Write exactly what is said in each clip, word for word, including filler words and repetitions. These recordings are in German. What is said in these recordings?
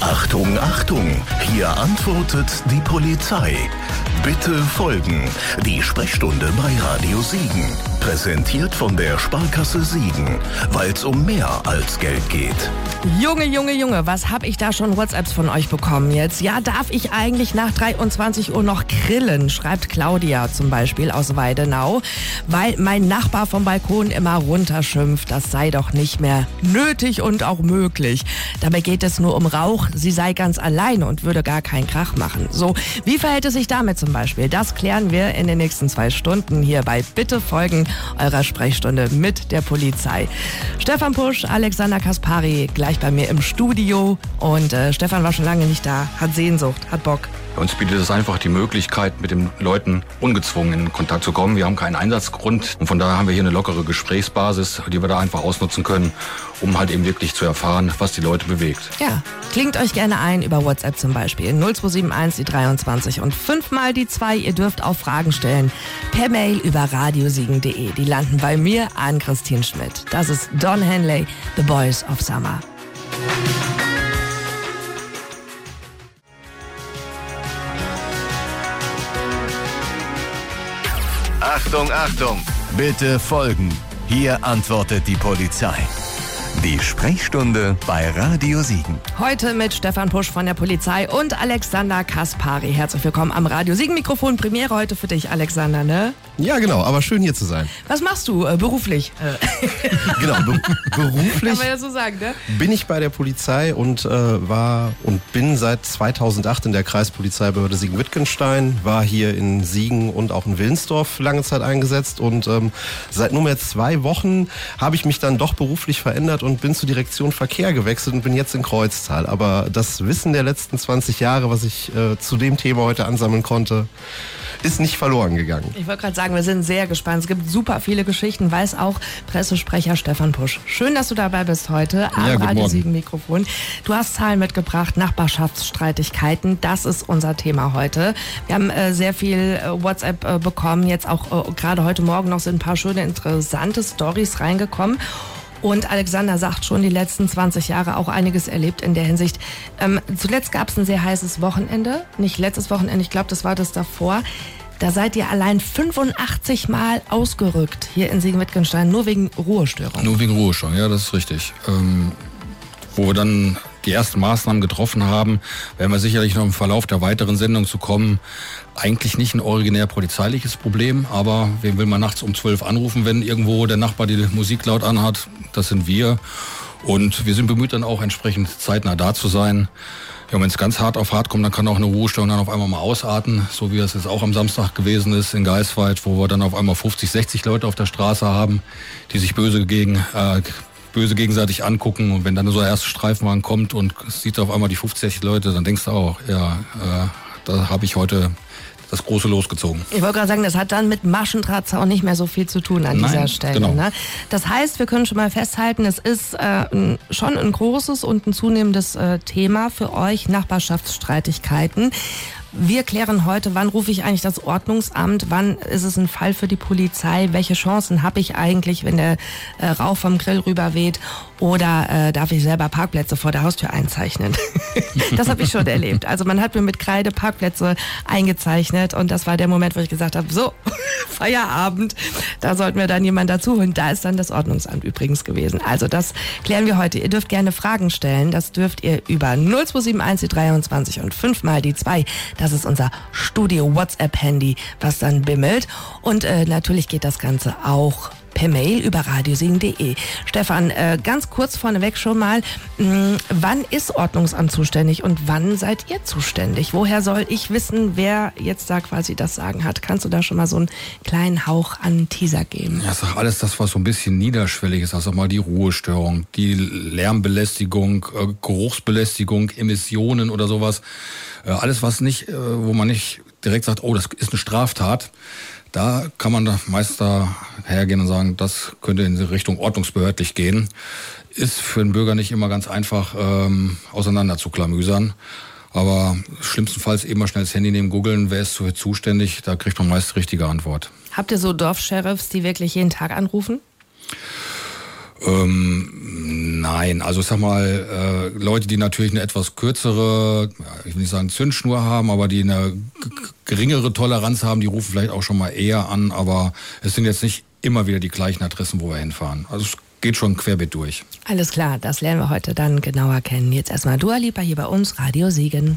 Achtung, Achtung, hier antwortet die Polizei. Bitte folgen. Die Sprechstunde bei Radio Siegen. Präsentiert von der Sparkasse Siegen, weil es um mehr als Geld geht. Junge, Junge, Junge, was hab ich da schon WhatsApps von euch bekommen jetzt? Ja, darf ich eigentlich nach dreiundzwanzig Uhr noch grillen, schreibt Claudia zum Beispiel aus Weidenau, weil mein Nachbar vom Balkon immer runterschimpft, das sei doch nicht mehr nötig und auch möglich. Dabei geht es nur um Rauch, sie sei ganz alleine und würde gar keinen Krach machen. So, wie verhält es sich damit zum Beispiel? Das klären wir in den nächsten zwei Stunden hier bei Bitte folgen eurer Sprechstunde mit der Polizei. Stefan Pusch, Alexander Kaspari gleich bei mir im Studio und äh, Stefan war schon lange nicht da, hat Sehnsucht, hat Bock. Uns bietet es einfach die Möglichkeit, mit den Leuten ungezwungen in Kontakt zu kommen. Wir haben keinen Einsatzgrund und von daher haben wir hier eine lockere Gesprächsbasis, die wir da einfach ausnutzen können, um halt eben wirklich zu erfahren, was die Leute bewegt. Ja, klingt euch gerne ein über WhatsApp zum Beispiel. null zwei sieben eins, die dreiundzwanzig und fünfmal die zwei. Ihr dürft auch Fragen stellen per Mail über radiosiegen punkt de. Die landen bei mir an Christine Schmidt. Das ist Don Henley, The Boys of Summer. Achtung, Achtung, bitte folgen. Hier antwortet die Polizei. Die Sprechstunde bei Radio Siegen. Heute mit Stefan Pusch von der Polizei und Alexander Kaspari. Herzlich willkommen am Radio Siegen Mikrofon. Premiere heute für dich, Alexander, ne? Ja, genau, aber schön hier zu sein. Was machst du äh, beruflich? Genau, be- beruflich Kann man ja so sagen, ne? bin ich bei der Polizei und äh, war und bin seit zweitausendacht in der Kreispolizeibehörde Siegen-Wittgenstein, war hier in Siegen und auch in Wilnsdorf lange Zeit eingesetzt und ähm, seit nunmehr zwei Wochen habe ich mich dann doch beruflich verändert und bin zur Direktion Verkehr gewechselt und bin jetzt in Kreuztal. Aber das Wissen der letzten zwanzig Jahre, was ich äh, zu dem Thema heute ansammeln konnte, ist nicht verloren gegangen. Ich wollte gerade sagen, wir sind sehr gespannt. Es gibt super viele Geschichten, weiß auch Pressesprecher Stefan Pusch. Schön, dass du dabei bist heute am Ja, Radio Siegen Mikrofon. Du hast Zahlen mitgebracht, Nachbarschaftsstreitigkeiten. Das ist unser Thema heute. Wir haben äh, sehr viel äh, WhatsApp äh, bekommen. Jetzt auch äh, gerade heute Morgen noch sind ein paar schöne, interessante Storys reingekommen. Und Alexander sagt schon, die letzten zwanzig Jahre auch einiges erlebt in der Hinsicht. Ähm, zuletzt gab es ein sehr heißes Wochenende. Nicht letztes Wochenende, ich glaube, das war das davor. Da seid ihr allein fünfundachtzig Mal ausgerückt hier in Siegen-Wittgenstein, nur wegen Ruhestörung. Nur wegen Ruhestörung, ja, das ist richtig. Ähm, wo wir dann die ersten Maßnahmen getroffen haben, werden wir sicherlich noch im Verlauf der weiteren Sendung zu kommen. Eigentlich nicht ein originär polizeiliches Problem, aber wen will man nachts um zwölf anrufen, wenn irgendwo der Nachbar die Musik laut anhat? Das sind wir. Und wir sind bemüht, dann auch entsprechend zeitnah da zu sein. Ja, wenn es ganz hart auf hart kommt, dann kann auch eine Ruhestörung dann auf einmal mal ausarten, so wie das jetzt auch am Samstag gewesen ist in Geisweit, wo wir dann auf einmal fünfzig, sechzig Leute auf der Straße haben, die sich böse gegen äh, böse gegenseitig angucken. Und wenn dann so der erste Streifenwagen kommt und sieht auf einmal die fünfzig Leute, dann denkst du auch, ja, äh, da habe ich heute das große losgezogen. Ich wollte gerade sagen, das hat dann mit Maschendrahtzaun nicht mehr so viel zu tun an Nein, dieser Stelle. genau. Ne? Das heißt, wir können schon mal festhalten, es ist äh, ein, schon ein großes und ein zunehmendes äh, Thema für euch, Nachbarschaftsstreitigkeiten. Wir klären heute, wann rufe ich eigentlich das Ordnungsamt, wann ist es ein Fall für die Polizei, welche Chancen habe ich eigentlich, wenn der äh, Rauch vom Grill rüberweht, oder äh, darf ich selber Parkplätze vor der Haustür einzeichnen? Das habe ich schon erlebt. Also man hat mir mit Kreide Parkplätze eingezeichnet und das war der Moment, wo ich gesagt habe, so, Feierabend, da sollten wir dann jemanden dazu holen. Da ist dann das Ordnungsamt übrigens gewesen. Also das klären wir heute. Ihr dürft gerne Fragen stellen, das dürft ihr über null zwei sieben eins die dreiundzwanzig und fünfmal die zwei. Das ist unser Studio-WhatsApp-Handy, was dann bimmelt. Und äh, natürlich geht das Ganze auch per Mail über radiosiegen punkt de. Stefan, äh, ganz kurz vorneweg schon mal, mh, wann ist Ordnungsamt zuständig und wann seid ihr zuständig? Woher soll ich wissen, wer jetzt da quasi das Sagen hat? Kannst du da schon mal so einen kleinen Hauch an Teaser geben? Ja, sag alles das, was so ein bisschen niederschwellig ist. Also mal die Ruhestörung, die Lärmbelästigung, äh, Geruchsbelästigung, Emissionen oder sowas. Äh, alles, was nicht, äh, wo man nicht direkt sagt, oh, das ist eine Straftat. Da kann man da meist da hergehen und sagen, das könnte in Richtung ordnungsbehördlich gehen. Ist für den Bürger nicht immer ganz einfach ähm, auseinander zu klamüsern. Aber schlimmstenfalls eben mal schnell das Handy nehmen, googeln, wer ist für zuständig, da kriegt man meist die richtige Antwort. Habt ihr so Dorfsheriffs, die wirklich jeden Tag anrufen? Ähm, nein, also ich sag mal, äh, Leute, die natürlich eine etwas kürzere, ich will nicht sagen Zündschnur haben, aber die eine g- geringere Toleranz haben, die rufen vielleicht auch schon mal eher an, aber es sind jetzt nicht immer wieder die gleichen Adressen, wo wir hinfahren. Also es geht schon querbeet durch. Alles klar, das lernen wir heute dann genauer kennen. Jetzt erstmal Dua Lipa hier bei uns, Radio Siegen.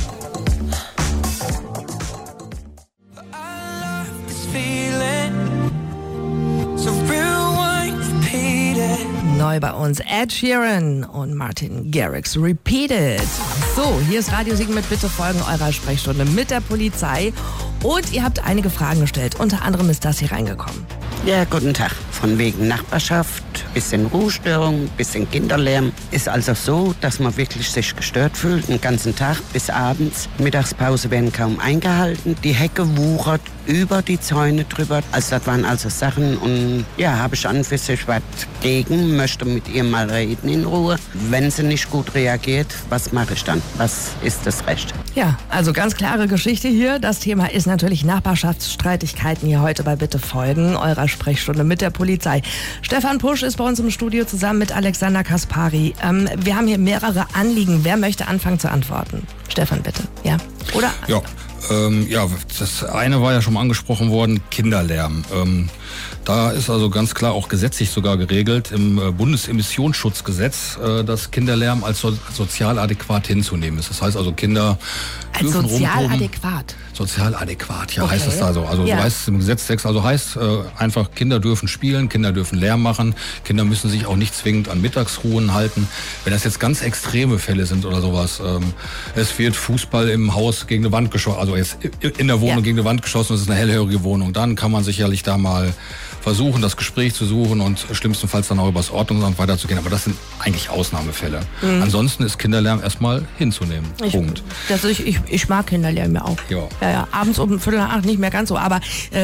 Neu bei uns Ed Sheeran und Martin Garrix Repeated. So, hier ist Radio Siegen mit Bitte folgen eurer Sprechstunde mit der Polizei. Und ihr habt einige Fragen gestellt. Unter anderem ist das hier reingekommen. Ja, guten Tag. Von wegen Nachbarschaft, bisschen Ruhestörung, bisschen Kinderlärm. Ist also so, dass man wirklich sich gestört fühlt, den ganzen Tag bis abends. Mittagspause werden kaum eingehalten. Die Hecke wuchert über die Zäune drüber. Also das waren also Sachen und ja, habe ich an für sich was gegen, möchte mit ihr mal reden in Ruhe. Wenn sie nicht gut reagiert, was mache ich dann? Was ist das Recht? Ja, also ganz klare Geschichte hier. Das Thema ist natürlich Nachbarschaftsstreitigkeiten hier heute bei Bitte folgen eurer Sprechstunde mit der Polizei. Stefan Pusch ist bei uns im Studio zusammen mit Alexander Kaspari. Ähm, wir haben hier mehrere Anliegen. Wer möchte anfangen zu antworten? Stefan, bitte. Ja? Oder? Ja. Ähm, ja, das eine war ja schon mal angesprochen worden, Kinderlärm. Ähm, da ist also ganz klar auch gesetzlich sogar geregelt im äh, Bundesemissionsschutzgesetz, äh, dass Kinderlärm als so, sozial adäquat hinzunehmen ist. Das heißt also Kinder als dürfen sozial rumtoben. adäquat? Sozial adäquat, ja, Okay. heißt es da so. Also Ja. so heißt es im Gesetztext, also heißt äh, einfach, Kinder dürfen spielen, Kinder dürfen Lärm machen, Kinder müssen sich auch nicht zwingend an Mittagsruhen halten. Wenn das jetzt ganz extreme Fälle sind oder sowas, ähm, es wird Fußball im Haus gegen eine Wand geschossen, also jetzt in der Wohnung Ja. gegen eine Wand geschossen, das ist eine hellhörige Wohnung, dann kann man sicherlich da mal versuchen, das Gespräch zu suchen und schlimmstenfalls dann auch übers Ordnungsamt weiterzugehen. Aber das sind eigentlich Ausnahmefälle. Mhm. Ansonsten ist Kinderlärm erstmal hinzunehmen. Ich, Punkt. Das, ich, ich, ich mag Kinderlärm ja auch. Ja. Ja, ja, abends um Viertel nach acht nicht mehr ganz so, aber äh,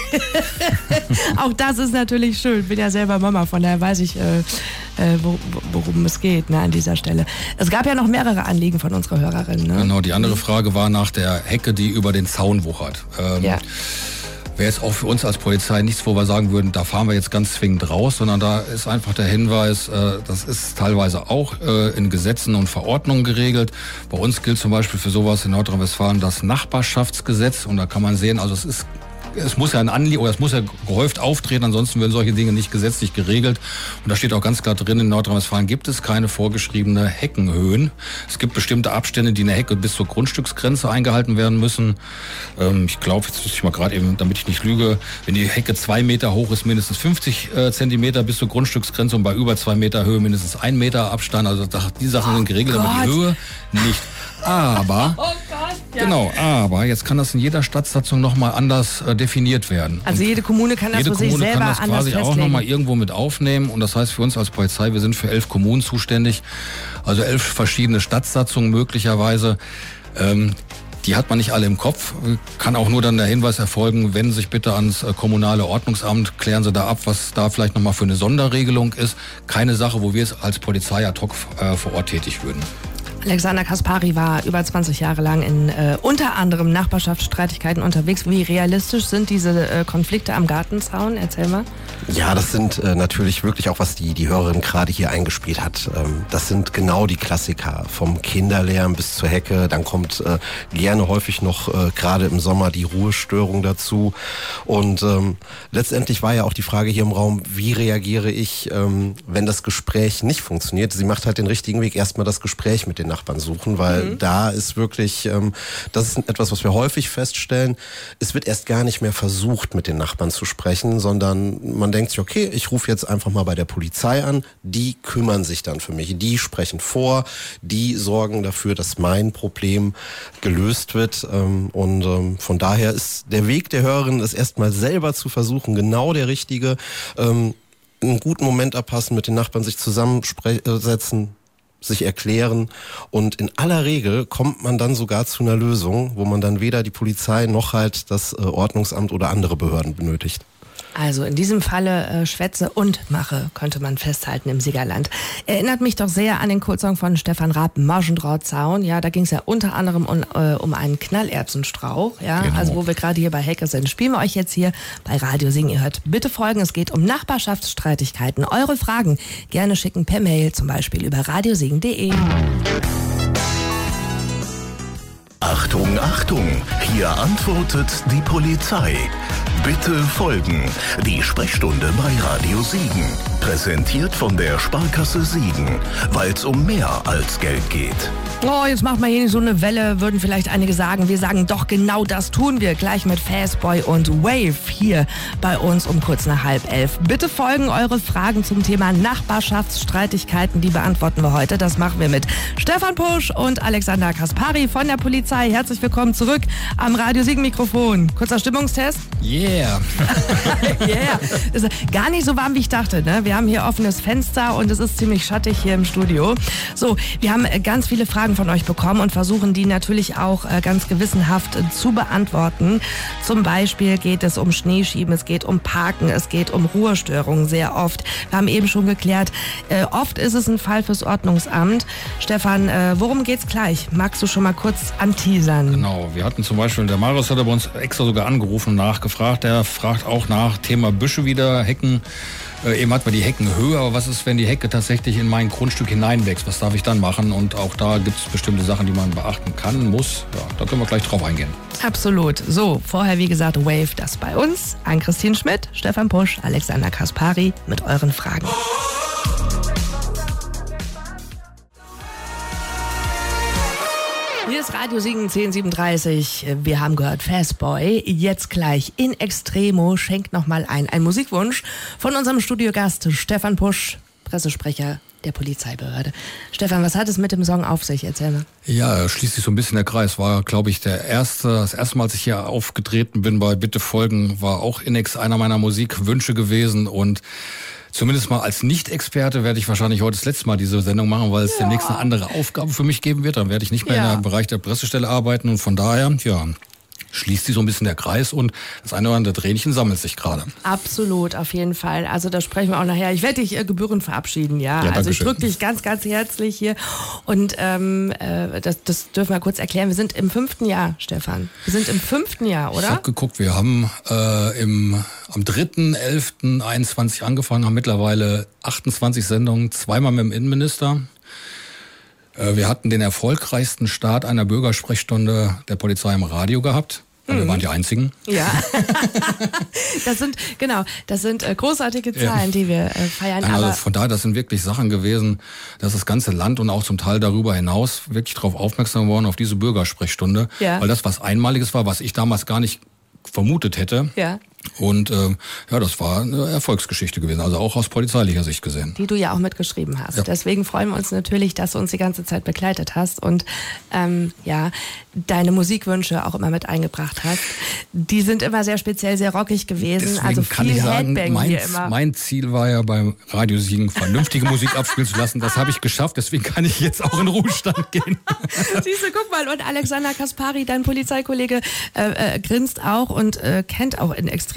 auch das ist natürlich schön. Bin ja selber Mama, von daher weiß ich, äh, äh, wo, worum es geht, ne, an dieser Stelle. Es gab ja noch mehrere Anliegen von unserer Hörerin. Ne? Genau, die andere Frage war nach der Hecke, die über den Zaun wuchert. Ähm, Ja. Wäre jetzt auch für uns als Polizei nichts, wo wir sagen würden, da fahren wir jetzt ganz zwingend raus, sondern da ist einfach der Hinweis, äh, das ist teilweise auch äh, in Gesetzen und Verordnungen geregelt. Bei uns gilt zum Beispiel für sowas in Nordrhein-Westfalen das Nachbarschaftsgesetz und da kann man sehen, also es ist Es muss ja ein Anliegen oder es muss ja gehäuft auftreten, ansonsten werden solche Dinge nicht gesetzlich geregelt. Und da steht auch ganz klar drin, in Nordrhein-Westfalen gibt es keine vorgeschriebene Heckenhöhen. Es gibt bestimmte Abstände, die in der Hecke bis zur Grundstücksgrenze eingehalten werden müssen. Ähm, ich glaube, jetzt muss ich mal gerade eben, damit ich nicht lüge, wenn die Hecke zwei Meter hoch ist, mindestens fünfzig äh, Zentimeter bis zur Grundstücksgrenze und bei über zwei Meter Höhe mindestens ein Meter Abstand. Also da, die Sachen sind geregelt, aber die Höhe nicht. Aber, Oh Gott, ja. genau, aber jetzt kann das in jeder Stadtsatzung nochmal anders äh, definiert werden. Also Und jede Kommune kann das jede für sich Kommune selber kann das anders quasi auch festlegen. nochmal irgendwo mit aufnehmen. Und das heißt für uns als Polizei, wir sind für elf Kommunen zuständig, also elf verschiedene Stadtsatzungen möglicherweise. Ähm, Die hat man nicht alle im Kopf, kann auch nur dann der Hinweis erfolgen, wenden Sie sich bitte ans kommunale Ordnungsamt, klären Sie da ab, was da vielleicht nochmal für eine Sonderregelung ist. Keine Sache, wo wir es als Polizei ad hoc äh, vor Ort tätig würden. Alexander Kaspari war über zwanzig Jahre lang in äh, unter anderem Nachbarschaftsstreitigkeiten unterwegs. Wie realistisch sind diese äh, Konflikte am Gartenzaun? Erzähl mal. Ja, das sind äh, natürlich wirklich auch, was die, die Hörerin gerade hier eingespielt hat. Ähm, das sind genau die Klassiker. Vom Kinderlärm bis zur Hecke. Dann kommt äh, gerne häufig noch äh, gerade im Sommer die Ruhestörung dazu. Und ähm, letztendlich war ja auch die Frage hier im Raum, wie reagiere ich, ähm, wenn das Gespräch nicht funktioniert? Sie macht halt den richtigen Weg, erstmal das Gespräch mit den Nachbarn suchen, weil mhm. da ist wirklich, ähm, das ist etwas, was wir häufig feststellen. Es wird erst gar nicht mehr versucht, mit den Nachbarn zu sprechen, sondern man denkt sich, okay, ich rufe jetzt einfach mal bei der Polizei an, die kümmern sich dann für mich, die sprechen vor, die sorgen dafür, dass mein Problem gelöst wird ähm, und ähm, von daher ist der Weg der Hörerin, es erstmal selber zu versuchen, genau der richtige, ähm, einen guten Moment abpassen, mit den Nachbarn sich zusammensetzen, sich erklären und in aller Regel kommt man dann sogar zu einer Lösung, wo man dann weder die Polizei noch halt das äh, Ordnungsamt oder andere Behörden benötigt. Also in diesem Falle äh, Schwätze und Mache, könnte man festhalten im Siegerland. Erinnert mich doch sehr an den Kurzsong von Stefan Raab, Margendrahtzaun. Ja, da ging es ja unter anderem um, äh, um einen Knallerbsenstrauch. Ja, genau. Also wo wir gerade hier bei Hecke sind. Spielen wir euch jetzt hier bei Radio Singen. Ihr hört bitte folgen, es geht um Nachbarschaftsstreitigkeiten. Eure Fragen gerne schicken per Mail, zum Beispiel über radiosingen punkt de. Achtung, Achtung, hier antwortet die Polizei. Bitte folgen. Die Sprechstunde bei Radio Siegen. Präsentiert von der Sparkasse Siegen, weil es um mehr als Geld geht. Oh, jetzt macht man hier nicht so eine Welle, würden vielleicht einige sagen. Wir sagen doch, genau das tun wir. Gleich mit Fastboy und Wave hier bei uns um kurz nach halb elf. Bitte folgen eure Fragen zum Thema Nachbarschaftsstreitigkeiten. Die beantworten wir heute. Das machen wir mit Stefan Pusch und Alexander Kaspari von der Polizei. Herzlich willkommen zurück am Radio Siegen Mikrofon. Kurzer Stimmungstest. Yeah. Yeah. Ist gar nicht so warm, wie ich dachte. Ne? Wir haben hier offenes Fenster und es ist ziemlich schattig hier im Studio. So, wir haben ganz viele Fragen von euch bekommen und versuchen die natürlich auch äh, ganz gewissenhaft äh, zu beantworten. Zum Beispiel geht es um Schneeschieben, es geht um Parken, es geht um Ruhestörungen sehr oft. Wir haben eben schon geklärt, äh, oft ist es ein Fall fürs Ordnungsamt. Stefan, äh, worum geht's gleich? Magst du schon mal kurz anteasern? Genau, wir hatten zum Beispiel, der Marius hat bei uns extra sogar angerufen und nachgefragt. Der fragt auch nach Thema Büsche wieder, Hecken. Äh, eben hat man die Hecken höher, aber was ist, wenn die Hecke tatsächlich in mein Grundstück hineinwächst? Was darf ich dann machen? Und auch da gibt es bestimmte Sachen, die man beachten kann, muss. Ja, da können wir gleich drauf eingehen. Absolut. So, vorher wie gesagt Wave, das bei uns. Ann-Christine Schmidt, Stefan Pusch, Alexander Kaspari mit euren Fragen. Hier ist Radio Siegen zehn siebenunddreißig. Wir haben gehört Fastboy. Jetzt gleich in Extremo schenkt nochmal ein. Ein Musikwunsch von unserem Studiogast Stefan Pusch, Pressesprecher der Polizeibehörde. Stefan, was hat es mit dem Song auf sich? Erzähl mal. Ja, schließt sich so ein bisschen der Kreis. War, glaube ich, der erste, das erste Mal, als ich hier aufgetreten bin bei Bitte folgen, war auch Inex einer meiner Musikwünsche gewesen und zumindest mal als Nicht-Experte werde ich wahrscheinlich heute das letzte Mal diese Sendung machen, weil es ja. demnächst eine andere Aufgabe für mich geben wird. Dann werde ich nicht mehr ja. im Bereich der Pressestelle arbeiten und von daher, ja, schließt sich so ein bisschen der Kreis und das eine oder andere Tränchen sammelt sich gerade. Absolut, auf jeden Fall. Also da sprechen wir auch nachher. Ich werde dich äh, gebührend verabschieden, ja. ja also ich drücke dich ganz, ganz herzlich hier. Und ähm, äh, das, das dürfen wir kurz erklären. Wir sind im fünften Jahr, Stefan. Wir sind im fünften Jahr, oder? Ich habe geguckt, wir haben äh, im, am dritten elften einundzwanzig angefangen, haben mittlerweile achtundzwanzig Sendungen, zweimal mit dem Innenminister. Wir hatten den erfolgreichsten Start einer Bürgersprechstunde der Polizei im Radio gehabt. Mhm. Wir waren die einzigen. Ja, das sind genau, das sind äh, großartige Zahlen, ja. die wir äh, feiern. Nein, aber also von daher, das sind wirklich Sachen gewesen, dass das ganze Land und auch zum Teil darüber hinaus wirklich darauf aufmerksam geworden auf diese Bürgersprechstunde, ja. weil das was Einmaliges war, was ich damals gar nicht vermutet hätte. Ja. Und äh, ja, das war eine Erfolgsgeschichte gewesen, also auch aus polizeilicher Sicht gesehen. Die du ja auch mitgeschrieben hast. Ja. Deswegen freuen wir uns natürlich, dass du uns die ganze Zeit begleitet hast und ähm, ja, deine Musikwünsche auch immer mit eingebracht hast. Die sind immer sehr speziell, sehr rockig gewesen. Deswegen also viel kann ich sagen, Headbang mein, hier immer. Mein Ziel war ja beim Radio Siegen vernünftige Musik abspielen zu lassen. Das habe ich geschafft, deswegen kann ich jetzt auch in Ruhestand gehen. Siehst du, guck mal, und Alexander Kaspari, dein Polizeikollege, äh, äh, grinst auch und äh, kennt auch in Extremo.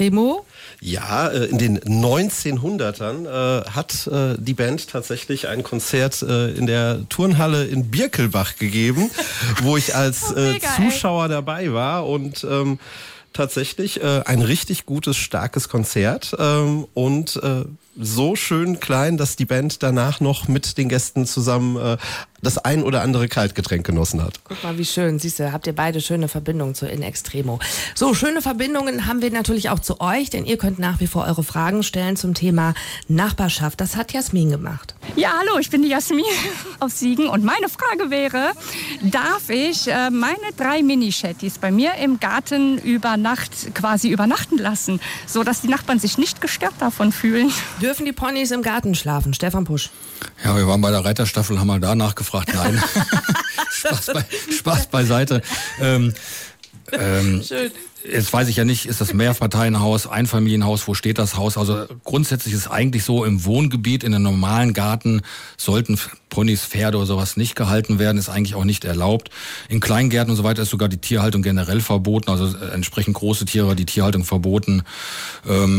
Ja, in den neunzehnhundertern äh, hat äh, die Band tatsächlich ein Konzert äh, in der Turnhalle in Birkelbach gegeben, wo ich als äh, Mega, Zuschauer ey. dabei war und ähm, tatsächlich äh, ein richtig gutes, starkes Konzert ähm, und äh, so schön klein, dass die Band danach noch mit den Gästen zusammen äh, das ein oder andere Kaltgetränk genossen hat. Guck mal, wie schön. Siehst du, habt ihr beide schöne Verbindungen zu In Extremo. So, schöne Verbindungen haben wir natürlich auch zu euch, denn ihr könnt nach wie vor eure Fragen stellen zum Thema Nachbarschaft. Das hat Jasmin gemacht. Ja, hallo, ich bin die Jasmin aus Siegen und meine Frage wäre, darf ich äh, meine drei Mini-Shetties bei mir im Garten über Nacht quasi übernachten lassen, sodass die Nachbarn sich nicht gestört davon fühlen? Dürfen die Ponys im Garten schlafen? Stefan Pusch. Ja, wir waren bei der Reiterstaffel, haben mal da nachgefragt. Nein, Spaß, bei, Spaß beiseite. Ähm, ähm, Schön. Jetzt weiß ich ja nicht, ist das Mehrparteienhaus, Einfamilienhaus, wo steht das Haus? Also grundsätzlich ist es eigentlich so, im Wohngebiet, in einem normalen Garten sollten Ponys, Pferde oder sowas nicht gehalten werden, ist eigentlich auch nicht erlaubt. In Kleingärten und so weiter ist sogar die Tierhaltung generell verboten, also entsprechend große Tiere, die Tierhaltung verboten. Ähm,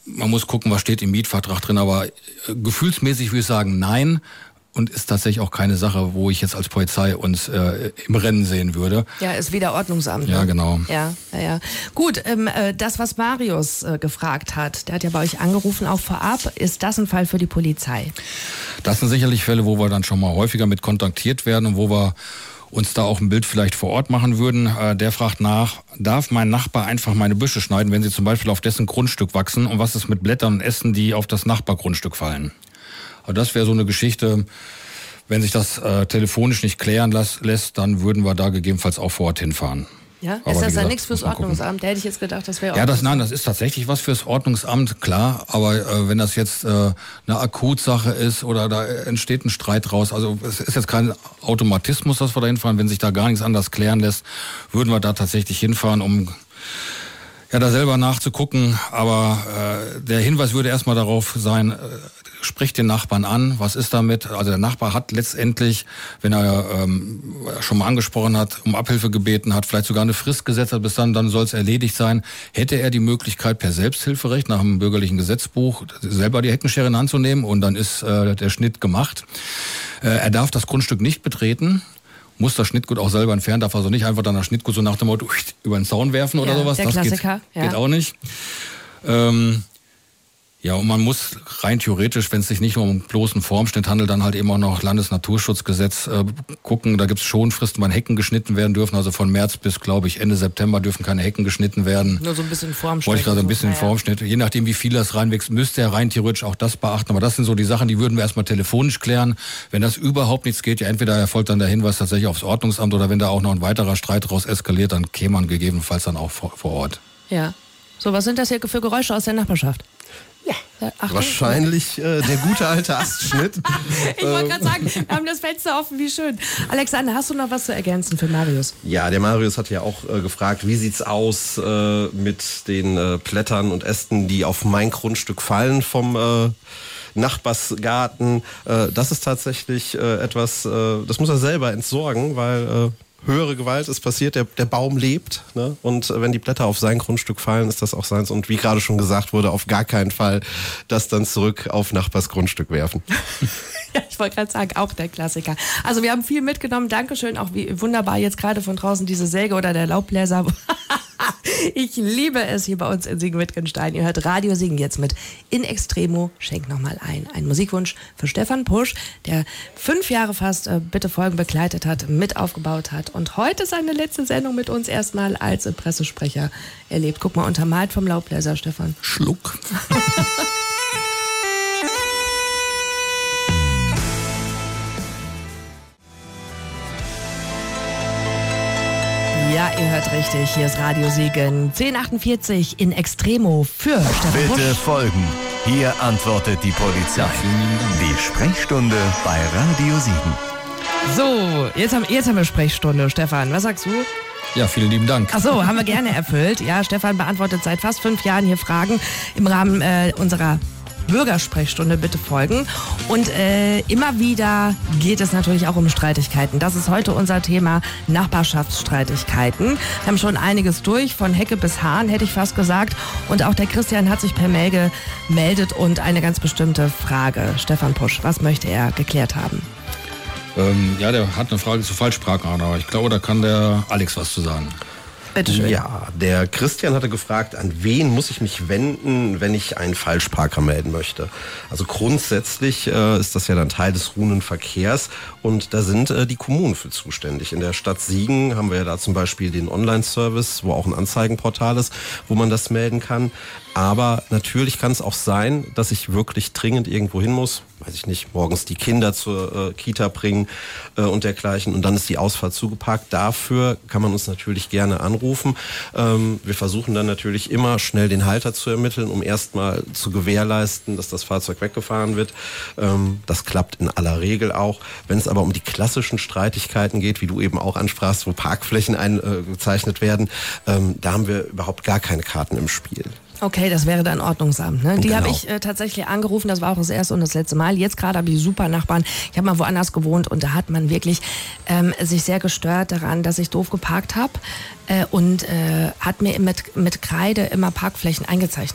man muss gucken, was steht im Mietvertrag drin, aber äh, gefühlsmäßig würde ich sagen, nein. Und ist tatsächlich auch keine Sache, wo ich jetzt als Polizei uns äh, im Rennen sehen würde. Ja, ist wieder Ordnungsamt. Ne? Ja, genau. Ja, ja, ja. Gut, ähm, äh, das, was Marius äh, gefragt hat, der hat ja bei euch angerufen, auch vorab. Ist das ein Fall für die Polizei? Das sind sicherlich Fälle, wo wir dann schon mal häufiger mit kontaktiert werden und wo wir uns da auch ein Bild vielleicht vor Ort machen würden. Äh, der fragt nach, darf mein Nachbar einfach meine Büsche schneiden, wenn sie zum Beispiel auf dessen Grundstück wachsen? Und was ist mit Blättern und Ästen, die auf das Nachbargrundstück fallen? Aber das wäre so eine Geschichte, wenn sich das äh, telefonisch nicht klären las, lässt, dann würden wir da gegebenenfls auch vor Ort hinfahren. Ja, aber ist das wie dann gesagt, nichts fürs muss man gucken. Ordnungsamt? Da hätte ich jetzt gedacht, das wäre Ja, das, nein, das ist tatsächlich was fürs Ordnungsamt, klar. Aber äh, wenn das jetzt äh, eine Akutsache ist oder da entsteht ein Streit raus, also es ist jetzt kein Automatismus, dass wir da hinfahren. Wenn sich da gar nichts anders klären lässt, würden wir da tatsächlich hinfahren, um ja da selber nachzugucken. Aber äh, der Hinweis würde erstmal darauf sein, äh, spricht den Nachbarn an, was ist damit? Also der Nachbar hat letztendlich, wenn er ähm, schon mal angesprochen hat, um Abhilfe gebeten hat, vielleicht sogar eine Frist gesetzt hat, bis dann, dann soll es erledigt sein, hätte er die Möglichkeit per Selbsthilferecht nach dem bürgerlichen Gesetzbuch selber die Heckenschere in Hand zu nehmen und dann ist äh, der Schnitt gemacht. Äh, er darf das Grundstück nicht betreten, muss das Schnittgut auch selber entfernen, darf also nicht einfach dann das Schnittgut so nach dem Motto über den Zaun werfen oder ja, sowas. Der das Klassiker, geht, ja. geht auch nicht. Ähm, Ja, und man muss rein theoretisch, wenn es sich nicht nur um bloßen Formschnitt handelt, dann halt eben auch noch Landesnaturschutzgesetz äh, gucken. Da gibt es Schonfristen, wann Hecken geschnitten werden dürfen. Also von März bis, glaube ich, Ende September dürfen keine Hecken geschnitten werden. Nur so ein bisschen Formschnitt. Wollte ich gerade ein bisschen ja, ja. Formschnitt. Je nachdem, wie viel das reinwächst, müsste er rein theoretisch auch das beachten. Aber das sind so die Sachen, die würden wir erstmal telefonisch klären. Wenn das überhaupt nichts geht, ja, entweder erfolgt dann der Hinweis tatsächlich aufs Ordnungsamt oder wenn da auch noch ein weiterer Streit raus eskaliert, dann käme man gegebenenfalls dann auch vor, vor Ort. Ja. So, was sind das hier für Geräusche aus der Nachbarschaft? Ja, Achtung. wahrscheinlich äh, der gute alte Astschnitt. Ich wollte gerade sagen, wir haben das Fenster offen, wie schön. Alexander, hast du noch was zu ergänzen für Marius? Ja, der Marius hat ja auch äh, gefragt, wie sieht's aus äh, mit den äh, Blättern und Ästen, die auf mein Grundstück fallen vom äh, Nachbarsgarten. Äh, das ist tatsächlich äh, etwas, äh, das muss er selber entsorgen, weil äh, höhere Gewalt ist passiert, der, der Baum lebt, ne? Und wenn die Blätter auf sein Grundstück fallen, ist das auch seins. Und wie gerade schon gesagt wurde, auf gar keinen Fall das dann zurück auf Nachbars Grundstück werfen. Ja, ich wollte gerade sagen, auch der Klassiker. Also wir haben viel mitgenommen, Dankeschön, auch wie wunderbar jetzt gerade von draußen diese Säge oder der Laubbläser. Ich liebe es hier bei uns in Siegen-Wittgenstein. Ihr hört Radio Siegen jetzt mit In Extremo. Schenk nochmal ein. Ein Musikwunsch für Stefan Pusch, der fünf Jahre fast äh, Bitte Folgen begleitet hat, mit aufgebaut hat und heute seine letzte Sendung mit uns erstmal als äh, Pressesprecher erlebt. Guck mal, untermalt vom Laubbläser, Stefan. Schluck. Ja, ihr hört richtig. Hier ist Radio Siegen. zehn achtundvierzig in Extremo für Stefan Pusch. Bitte folgen. Hier antwortet die Polizei. Die Sprechstunde bei Radio Siegen. So, jetzt haben, jetzt haben wir Sprechstunde. Stefan, was sagst du? Ja, vielen lieben Dank. Ach so, haben wir gerne erfüllt. Ja, Stefan beantwortet seit fast fünf Jahren hier Fragen im Rahmen äh, unserer Bürgersprechstunde. Bitte folgen. Und äh, immer wieder geht es natürlich auch um Streitigkeiten. Das ist heute unser Thema, Nachbarschaftsstreitigkeiten. Wir haben schon einiges durch, von Hecke bis Hahn, hätte ich fast gesagt. Und auch der Christian hat sich per Mail gemeldet und eine ganz bestimmte Frage. Stefan Pusch, was möchte er geklärt haben? Ähm, ja, der hat eine Frage zu Falschparken, aber ich glaube, da kann der Alex was zu sagen. Bitte schön. Ja, der Christian hatte gefragt, an wen muss ich mich wenden, wenn ich einen Falschparker melden möchte. Also grundsätzlich äh, ist das ja dann Teil des ruhenden Verkehrs und da sind äh, die Kommunen für zuständig. In der Stadt Siegen haben wir ja da zum Beispiel den Online-Service, wo auch ein Anzeigenportal ist, wo man das melden kann. Aber natürlich kann es auch sein, dass ich wirklich dringend irgendwo hin muss, weiß ich nicht, morgens die Kinder zur äh, Kita bringen äh, und dergleichen und dann ist die Ausfahrt zugeparkt. Dafür kann man uns natürlich gerne anrufen. Ähm, wir versuchen dann natürlich immer schnell den Halter zu ermitteln, um erstmal zu gewährleisten, dass das Fahrzeug weggefahren wird. Ähm, das klappt in aller Regel auch. Wenn es aber um die klassischen Streitigkeiten geht, wie du eben auch ansprachst, wo Parkflächen eingezeichnet werden, ähm, da haben wir überhaupt gar keine Karten im Spiel. Okay, das wäre dann Ordnungsamt. Ne? Die Genau. habe ich äh, tatsächlich angerufen, das war auch das erste und das letzte Mal. Jetzt gerade habe ich super Nachbarn. Ich habe mal woanders gewohnt und da hat man wirklich ähm, sich sehr gestört daran, dass ich doof geparkt habe äh, und äh, hat mir mit, mit Kreide immer Parkflächen eingezeichnet.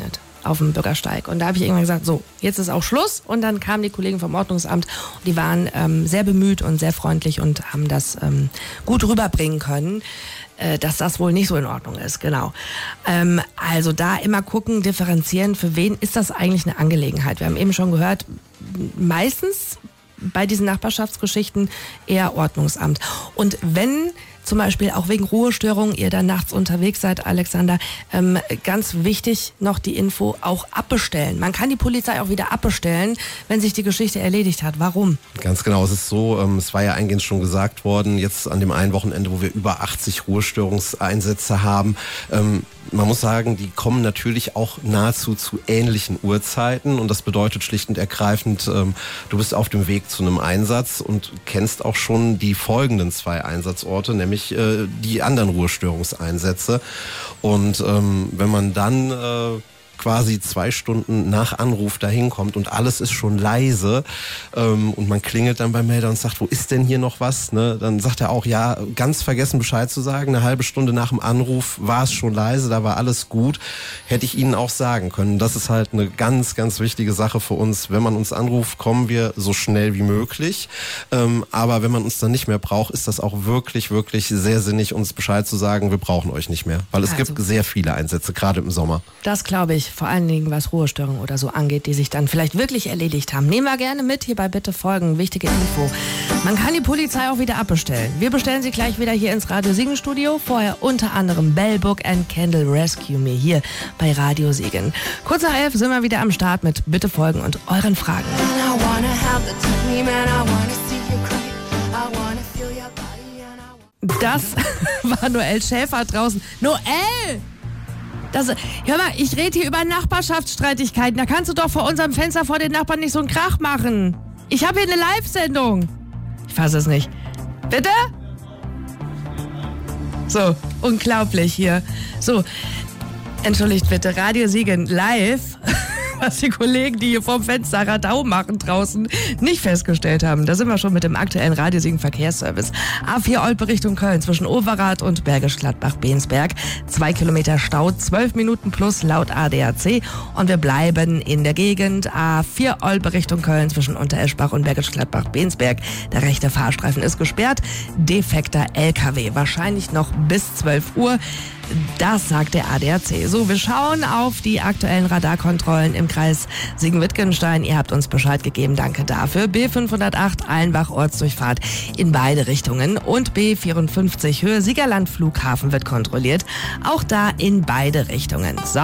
auf dem Bürgersteig. Und da habe ich irgendwann gesagt, so, jetzt ist auch Schluss. Und dann kamen die Kollegen vom Ordnungsamt und die waren ähm, sehr bemüht und sehr freundlich und haben das ähm, gut rüberbringen können, äh, dass das wohl nicht so in Ordnung ist. Genau. Ähm, also da immer gucken, differenzieren, für wen ist das eigentlich eine Angelegenheit. Wir haben eben schon gehört, meistens bei diesen Nachbarschaftsgeschichten eher Ordnungsamt. Und wenn zum Beispiel auch wegen Ruhestörungen ihr dann nachts unterwegs seid, Alexander, ähm, ganz wichtig noch die Info, auch abbestellen. Man kann die Polizei auch wieder abbestellen, wenn sich die Geschichte erledigt hat. Warum? Ganz genau, es ist so, ähm, es war ja eingehend schon gesagt worden, jetzt an dem einen Wochenende, wo wir über achtzig Ruhestörungseinsätze haben, ähm, man muss sagen, die kommen natürlich auch nahezu zu ähnlichen Uhrzeiten und das bedeutet schlicht und ergreifend, ähm, du bist auf dem Weg zu einem Einsatz und kennst auch schon die folgenden zwei Einsatzorte, nämlich äh, die anderen Ruhestörungseinsätze. Und ähm, wenn man dann äh, quasi zwei Stunden nach Anruf dahin kommt und alles ist schon leise ähm, und man klingelt dann beim Melder und sagt, wo ist denn hier noch was? Ne? Dann sagt er auch, ja, ganz vergessen Bescheid zu sagen, eine halbe Stunde nach dem Anruf war es schon leise, da war alles gut, hätte ich Ihnen auch sagen können. Das ist halt eine ganz, ganz wichtige Sache für uns. Wenn man uns anruft, kommen wir so schnell wie möglich, ähm, aber wenn man uns dann nicht mehr braucht, ist das auch wirklich, wirklich sehr sinnig, uns Bescheid zu sagen, wir brauchen euch nicht mehr, weil es also gibt sehr viele Einsätze, gerade im Sommer. Das glaube ich. Vor allen Dingen, was Ruhestörungen oder so angeht, die sich dann vielleicht wirklich erledigt haben. Nehmen wir gerne mit hier bei Bitte Folgen. Wichtige Info. Man kann die Polizei auch wieder abbestellen. Wir bestellen sie gleich wieder hier ins Radio Siegen Studio. Vorher unter anderem Bell Book and Candle Rescue Me hier bei Radio Siegen. Kurz nach elf sind wir wieder am Start mit Bitte Folgen und euren Fragen. Das war Noel Schäfer draußen. Noel! Das, hör mal, ich rede hier über Nachbarschaftsstreitigkeiten. Da kannst du doch vor unserem Fenster vor den Nachbarn nicht so einen Krach machen. Ich habe hier eine Live-Sendung. Ich fasse es nicht. Bitte? So, unglaublich hier. So, entschuldigt bitte, Radio Siegen live. Was die Kollegen, die hier vorm Fenster Radau machen draußen, nicht festgestellt haben. Da sind wir schon mit dem aktuellen Radio Siegen Verkehrsservice. A vier Olpe Richtung Köln zwischen Overath und Bergisch Gladbach-Bensberg. Zwei Kilometer Stau, zwölf Minuten plus laut A D A C. Und wir bleiben in der Gegend. A vier Olpe Richtung Köln zwischen Untereschbach und Bergisch Gladbach-Bensberg. Der rechte Fahrstreifen ist gesperrt. Defekter L K W. Wahrscheinlich noch bis zwölf Uhr. Das sagt der A D A C. So, wir schauen auf die aktuellen Radarkontrollen im Kreis Siegen-Wittgenstein. Ihr habt uns Bescheid gegeben, danke dafür. B fünfhundertacht Allenbach Ortsdurchfahrt in beide Richtungen und B vierundfünfzig Höhe Siegerland Flughafen wird kontrolliert. Auch da in beide Richtungen. So.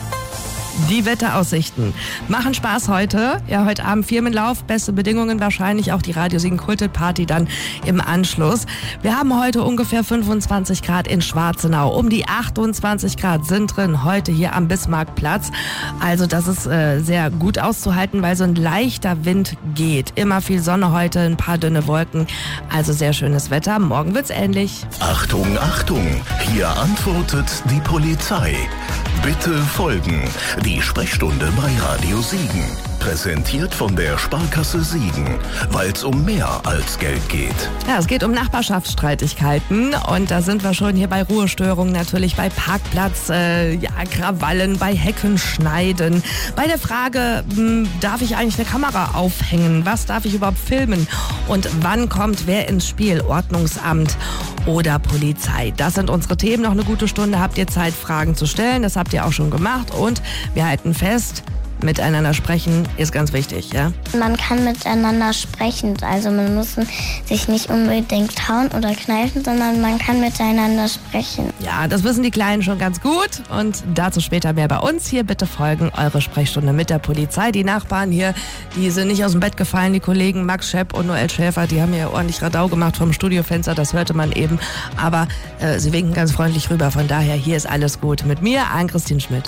Die Wetteraussichten machen Spaß heute. Ja, heute Abend Firmenlauf, beste Bedingungen wahrscheinlich, auch die Radio Siegen Kultet Party dann im Anschluss. Wir haben heute ungefähr fünfundzwanzig Grad in Schwarzenau. Um die achtundzwanzig Grad sind drin heute hier am Bismarckplatz. Also das ist äh, sehr gut auszuhalten, weil so ein leichter Wind geht. Immer viel Sonne heute, ein paar dünne Wolken. Also sehr schönes Wetter. Morgen wird's ähnlich. Achtung, Achtung! Hier antwortet die Polizei. Bitte folgen. Die Sprechstunde bei Radio Siegen. Präsentiert von der Sparkasse Siegen, weil es um mehr als Geld geht. Ja, es geht um Nachbarschaftsstreitigkeiten und da sind wir schon hier bei Ruhestörungen, natürlich bei Parkplatz, äh, ja, Krawallen, bei Heckenschneiden, bei der Frage, mh, darf ich eigentlich eine Kamera aufhängen? Was darf ich überhaupt filmen? Und wann kommt wer ins Spiel? Ordnungsamt oder Polizei? Das sind unsere Themen. Noch eine gute Stunde habt ihr Zeit, Fragen zu stellen. Das habt ihr auch schon gemacht und wir halten fest, miteinander sprechen ist ganz wichtig, ja? Man kann miteinander sprechen, also man muss sich nicht unbedingt hauen oder kneifen, sondern man kann miteinander sprechen. Ja, das wissen die Kleinen schon ganz gut und dazu später mehr bei uns. Hier bitte folgen eure Sprechstunde mit der Polizei. Die Nachbarn hier, die sind nicht aus dem Bett gefallen, die Kollegen Max Schepp und Noel Schäfer, die haben hier ordentlich Radau gemacht vom Studiofenster, das hörte man eben, aber äh, sie winken ganz freundlich rüber, von daher hier ist alles gut. Mit mir, Ann-Christine Schmidt.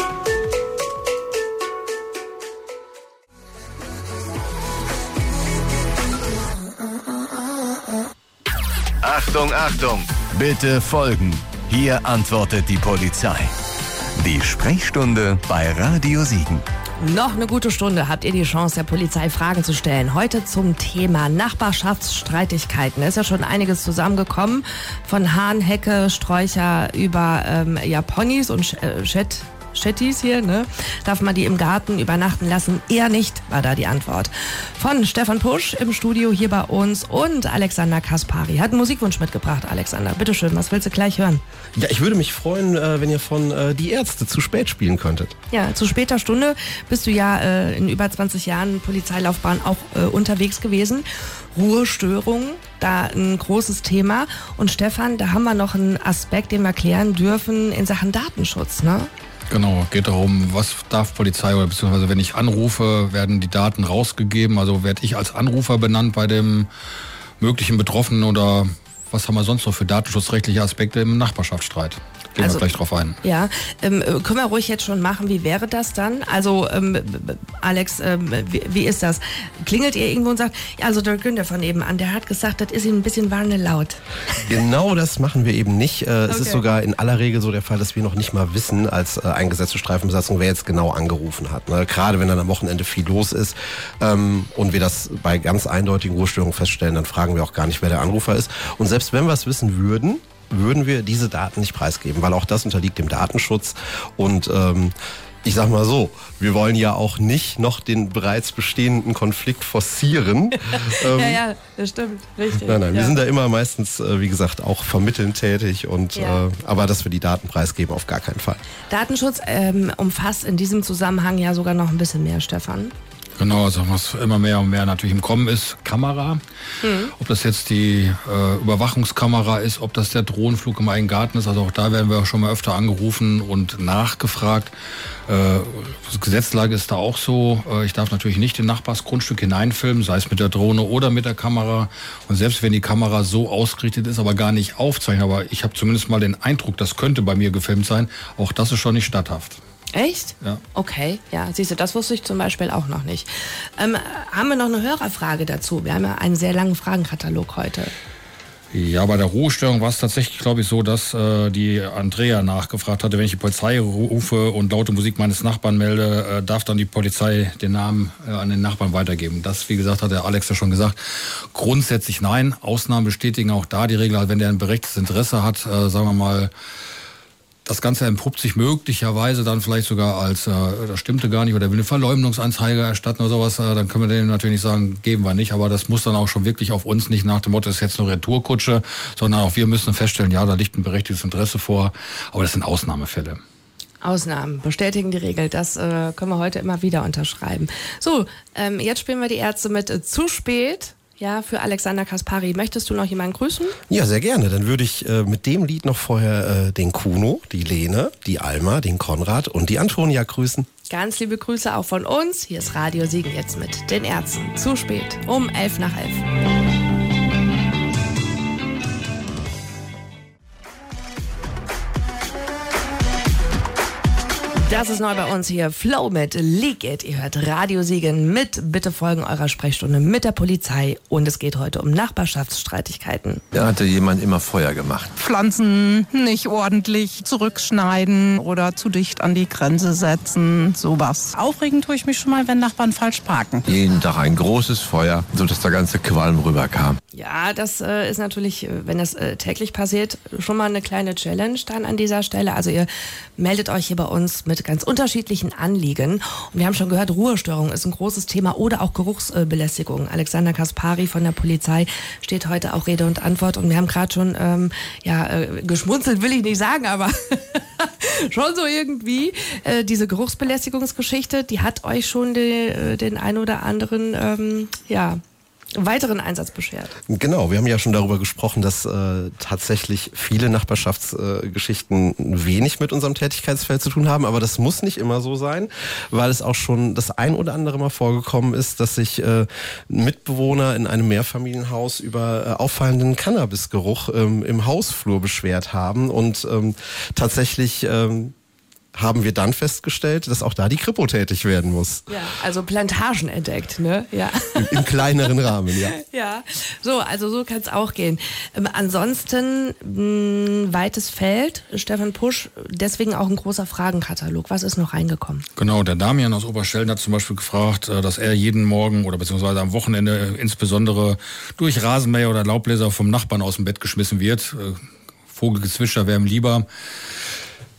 Achtung, Achtung! Bitte folgen. Hier antwortet die Polizei. Die Sprechstunde bei Radio Siegen. Noch eine gute Stunde habt ihr die Chance, der Polizei Fragen zu stellen. Heute zum Thema Nachbarschaftsstreitigkeiten. Da ist ja schon einiges zusammengekommen. Von Hahn, Hecke, Sträucher über ähm, ja, Ponys und Sch- äh, Shed. Chattis hier, ne? Darf man die im Garten übernachten lassen? Eher nicht, war da die Antwort. Von Stefan Pusch im Studio hier bei uns und Alexander Kaspari hat einen Musikwunsch mitgebracht. Alexander, bitteschön, was willst du gleich hören? Ja, ich würde mich freuen, äh, wenn ihr von äh, Die Ärzte zu spät spielen könntet. Ja, zu später Stunde bist du ja äh, in über zwanzig Jahren Polizeilaufbahn auch äh, unterwegs gewesen. Ruhestörungen, da ein großes Thema. Und Stefan, da haben wir noch einen Aspekt, den wir klären dürfen in Sachen Datenschutz, ne? Genau, geht darum, was darf Polizei oder beziehungsweise wenn ich anrufe, werden die Daten rausgegeben. Also werde ich als Anrufer benannt bei dem möglichen Betroffenen oder was haben wir sonst noch für datenschutzrechtliche Aspekte im Nachbarschaftsstreit? Gehen also, wir gleich drauf ein. Ja, ähm, können wir ruhig jetzt schon machen. Wie wäre das dann? Also, ähm, Alex, ähm, wie, wie ist das? Klingelt ihr irgendwo und sagt, ja, also der Günther von nebenan, der hat gesagt, das ist ihm ein bisschen warne laut. Genau das machen wir eben nicht. Äh, es okay. ist sogar in aller Regel so der Fall, dass wir noch nicht mal wissen, als äh, eingesetzte Streifenbesatzung, wer jetzt genau angerufen hat. Ne? Gerade wenn dann am Wochenende viel los ist ähm, und wir das bei ganz eindeutigen Ruhestörungen feststellen, dann fragen wir auch gar nicht, wer der Anrufer ist. Und selbst wenn wir es wissen würden, würden wir diese Daten nicht preisgeben, weil auch das unterliegt dem Datenschutz und ähm, ich sag mal so, wir wollen ja auch nicht noch den bereits bestehenden Konflikt forcieren. ähm, ja, ja, das stimmt, richtig. Nein, nein, ja. wir sind da immer meistens, äh, wie gesagt, auch vermittelnd tätig und ja. äh, aber dass wir die Daten preisgeben, auf gar keinen Fall. Datenschutz ähm, umfasst in diesem Zusammenhang ja sogar noch ein bisschen mehr, Stefan. Genau, also was immer mehr und mehr natürlich im Kommen ist, Kamera. Mhm. Ob das jetzt die äh, Überwachungskamera ist, ob das der Drohnenflug im eigenen Garten ist, also auch da werden wir schon mal öfter angerufen und nachgefragt. Äh, die Gesetzlage ist da auch so, äh, ich darf natürlich nicht in Nachbarsgrundstück hineinfilmen, sei es mit der Drohne oder mit der Kamera. Und selbst wenn die Kamera so ausgerichtet ist, aber gar nicht aufzeichnet, aber ich habe zumindest mal den Eindruck, das könnte bei mir gefilmt sein, auch das ist schon nicht statthaft. Echt? Ja. Okay, ja, siehst du, das wusste ich zum Beispiel auch noch nicht. Ähm, haben wir noch eine Hörerfrage dazu? Wir haben ja einen sehr langen Fragenkatalog heute. Ja, bei der Ruhestörung war es tatsächlich, glaube ich, so, dass äh, die Andrea nachgefragt hatte, wenn ich die Polizei rufe und laute Musik meines Nachbarn melde, äh, darf dann die Polizei den Namen äh, an den Nachbarn weitergeben. Das, wie gesagt, hat der Alex ja schon gesagt. Grundsätzlich nein. Ausnahmen bestätigen auch da die Regel. Also wenn der ein berechtigtes Interesse hat, äh, sagen wir mal, das Ganze entpuppt sich möglicherweise dann vielleicht sogar als, äh, das stimmte gar nicht, oder will eine Verleumdungsanzeige erstatten oder sowas, äh, dann können wir denen natürlich nicht sagen, geben wir nicht, aber das muss dann auch schon wirklich auf uns nicht nach dem Motto, das ist jetzt eine Retourkutsche, sondern auch wir müssen feststellen, ja, da liegt ein berechtigtes Interesse vor, aber das sind Ausnahmefälle. Ausnahmen bestätigen die Regel, das äh, können wir heute immer wieder unterschreiben. So, ähm, jetzt spielen wir die Ärzte mit äh, Zu spät. Ja, für Alexander Kaspari. Möchtest du noch jemanden grüßen? Ja, sehr gerne. Dann würde ich äh, mit dem Lied noch vorher äh, den Kuno, die Lene, die Alma, den Konrad und die Antonia grüßen. Ganz liebe Grüße auch von uns. Hier ist Radio Siegen jetzt mit den Ärzten. Zu spät, um elf nach elf. Das ist neu bei uns hier. Flow mit Leak It. Ihr hört Radio Siegen mit Bitte folgen eurer Sprechstunde mit der Polizei. Und es geht heute um Nachbarschaftsstreitigkeiten. Da hatte jemand immer Feuer gemacht. Pflanzen nicht ordentlich zurückschneiden oder zu dicht an die Grenze setzen, sowas. Aufregend tue ich mich schon mal, wenn Nachbarn falsch parken. Jeden Tag ein großes Feuer, sodass der ganze Qualm rüberkam. Ja, das äh, ist natürlich, wenn das äh, täglich passiert, schon mal eine kleine Challenge dann an dieser Stelle. Also ihr meldet euch hier bei uns mit ganz unterschiedlichen Anliegen. Und wir haben schon gehört, Ruhestörung ist ein großes Thema oder auch Geruchsbelästigung. Alexander Kaspari von der Polizei steht heute auch Rede und Antwort. Und wir haben gerade schon, ähm, ja, äh, geschmunzelt will ich nicht sagen, aber schon so irgendwie. Äh, diese Geruchsbelästigungsgeschichte, die hat euch schon die, äh, den ein oder anderen, ähm, ja, weiteren Einsatz beschert. Genau, wir haben ja schon darüber gesprochen, dass äh, tatsächlich viele Nachbarschaftsgeschichten äh, wenig mit unserem Tätigkeitsfeld zu tun haben, aber das muss nicht immer so sein, weil es auch schon das ein oder andere Mal vorgekommen ist, dass sich äh, Mitbewohner in einem Mehrfamilienhaus über äh, auffallenden Cannabisgeruch ähm, im Hausflur beschwert haben und ähm, tatsächlich ähm, haben wir dann festgestellt, dass auch da die Kripo tätig werden muss. Ja, also Plantagen entdeckt, ne? Ja. Im, im kleineren Rahmen, ja. Ja, so, also so kann es auch gehen. Ähm, ansonsten mh, weites Feld, Stefan Pusch, deswegen auch ein großer Fragenkatalog. Was ist noch reingekommen? Genau, der Damian aus Oberschelden hat zum Beispiel gefragt, dass er jeden Morgen oder beziehungsweise am Wochenende insbesondere durch Rasenmäher oder Laubbläser vom Nachbarn aus dem Bett geschmissen wird. Vogelgezwitscher wäre ihm lieber.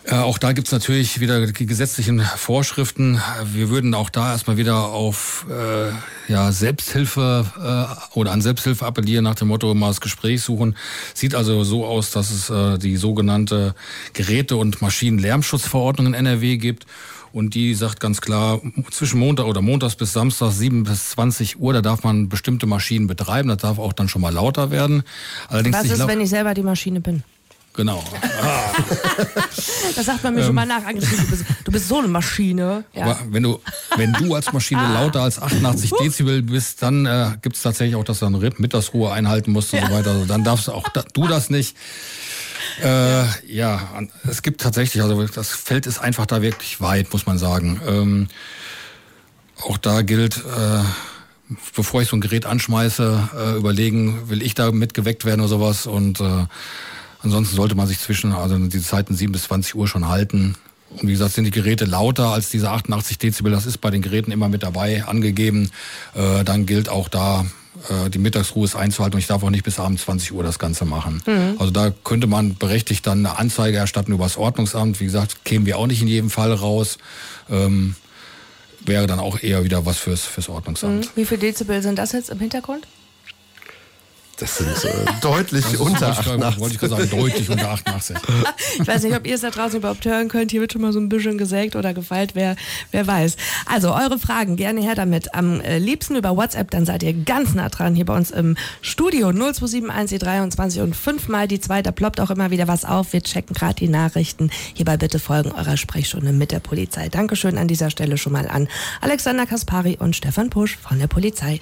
Äh, auch da gibt's natürlich wieder die gesetzlichen Vorschriften. Wir würden auch da erstmal wieder auf äh, ja, Selbsthilfe äh, oder an Selbsthilfe appellieren, nach dem Motto mal das Gespräch suchen. Sieht also so aus, dass es äh, die sogenannte Geräte- und Maschinenlärmschutzverordnung in N R W gibt. Und die sagt ganz klar, zwischen Montag oder Montags bis Samstag, sieben bis zwanzig Uhr, da darf man bestimmte Maschinen betreiben. Das darf auch dann schon mal lauter werden. Allerdings Was ist, glaub, wenn ich selber die Maschine bin? Genau. Ah. Das sagt man mir ähm, schon mal nach. Du bist, du bist so eine Maschine. Ja. Wenn du, wenn du als Maschine ah. lauter als achtundachtzig Dezibel bist, dann äh, gibt es tatsächlich auch, dass du eine Mittagsruhe einhalten musst und ja. so weiter. Also dann darfst auch da, du das nicht. Äh, ja, es gibt tatsächlich, also das Feld ist einfach da wirklich weit, muss man sagen. Ähm, auch da gilt, äh, bevor ich so ein Gerät anschmeiße, äh, überlegen, will ich da mitgeweckt werden oder sowas. Und äh, ansonsten sollte man sich zwischen, also die Zeiten sieben bis zwanzig Uhr schon halten. Und wie gesagt, sind die Geräte lauter als diese achtundachtzig Dezibel, das ist bei den Geräten immer mit dabei angegeben. Äh, dann gilt auch da, äh, die Mittagsruhe ist einzuhalten und ich darf auch nicht bis abends zwanzig Uhr das Ganze machen. Mhm. Also da könnte man berechtigt dann eine Anzeige erstatten über das Ordnungsamt. Wie gesagt, kämen wir auch nicht in jedem Fall raus. Ähm, wäre dann auch eher wieder was fürs, fürs Ordnungsamt. Mhm. Wie viel Dezibel sind das jetzt im Hintergrund? Das sind äh, deutlich das unter achtundachtzig. Wollte ich gerade sagen, deutlich unter achtundachtzig. Ich weiß nicht, ob ihr es da draußen überhaupt hören könnt. Hier wird schon mal so ein bisschen gesägt oder gefeilt, wer, wer weiß. Also eure Fragen, gerne her damit. Am äh, liebsten über WhatsApp, dann seid ihr ganz nah dran hier bei uns im Studio. null zwei sieben eins dreiundzwanzig und fünfmal die zwei. Da ploppt auch immer wieder was auf. Wir checken gerade die Nachrichten. Hierbei bitte folgen eurer Sprechstunde mit der Polizei. Dankeschön an dieser Stelle schon mal an Alexander Kaspari und Stefan Pusch von der Polizei.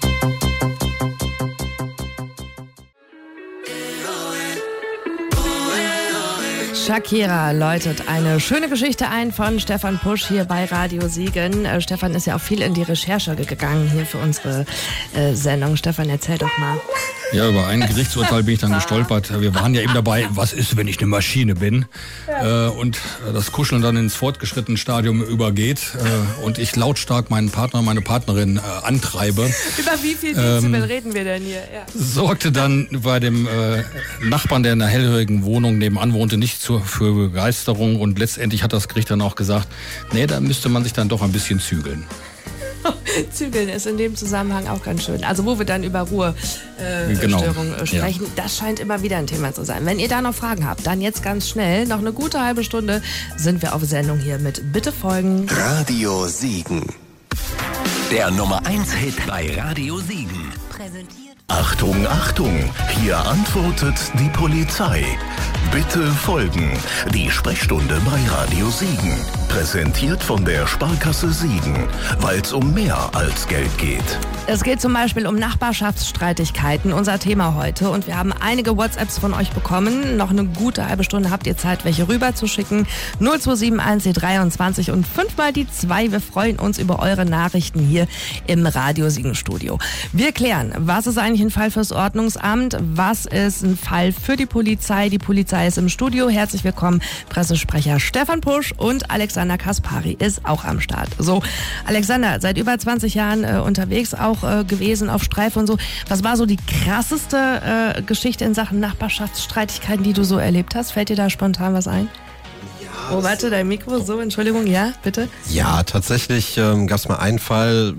Shakira läutet eine schöne Geschichte ein von Stefan Pusch hier bei Radio Siegen. Äh, Stefan ist ja auch viel in die Recherche gegangen hier für unsere äh, Sendung. Stefan, erzähl doch mal. Ja, über ein Gerichtsurteil bin ich dann gestolpert. Wir waren ja eben dabei, was ist, wenn ich eine Maschine bin? Ja. Äh, und das Kuscheln dann ins fortgeschrittene Stadium übergeht äh, und ich lautstark meinen Partner, meine Partnerin äh, antreibe. Über wie viel Dezibel ähm, reden wir denn hier? Ja. Sorgte dann bei dem äh, Nachbarn, der in einer hellhörigen Wohnung nebenan wohnte, nicht zur, für Begeisterung. Und letztendlich hat das Gericht dann auch gesagt, nee, da müsste man sich dann doch ein bisschen zügeln. Zügeln ist in dem Zusammenhang auch ganz schön. Also wo wir dann über Ruhestörungen äh, genau. äh, sprechen, ja. Das scheint immer wieder ein Thema zu sein. Wenn ihr da noch Fragen habt, dann jetzt ganz schnell, noch eine gute halbe Stunde sind wir auf Sendung hier mit Bitte folgen. Radio Siegen. Der Nummer eins Hit bei Radio Siegen. Präsentiert. Achtung, Achtung, hier antwortet die Polizei. Bitte folgen. Die Sprechstunde bei Radio Siegen. Präsentiert von der Sparkasse Siegen, weil es um mehr als Geld geht. Es geht zum Beispiel um Nachbarschaftsstreitigkeiten, unser Thema heute. Und wir haben einige WhatsApps von euch bekommen. Noch eine gute halbe Stunde habt ihr Zeit, welche rüberzuschicken. null zwei sieben eins dreiundzwanzig und fünfmal die zwei. Wir freuen uns über eure Nachrichten hier im Radio Siegen Studio. Wir klären, was ist eigentlich ein Fall fürs Ordnungsamt? Was ist ein Fall für die Polizei? Die Polizei ist im Studio. Herzlich willkommen, Pressesprecher Stefan Pusch und Alexander Kaspari ist auch am Start. So, Alexander, seit über zwanzig Jahren äh, unterwegs, auch äh, gewesen auf Streif und so. Was war so die krasseste äh, Geschichte in Sachen Nachbarschaftsstreitigkeiten, die du so erlebt hast? Fällt dir da spontan was ein? Ja, oh, warte, dein Mikro, so, Entschuldigung, ja, bitte? Ja, tatsächlich ähm, gab es mal einen Fall,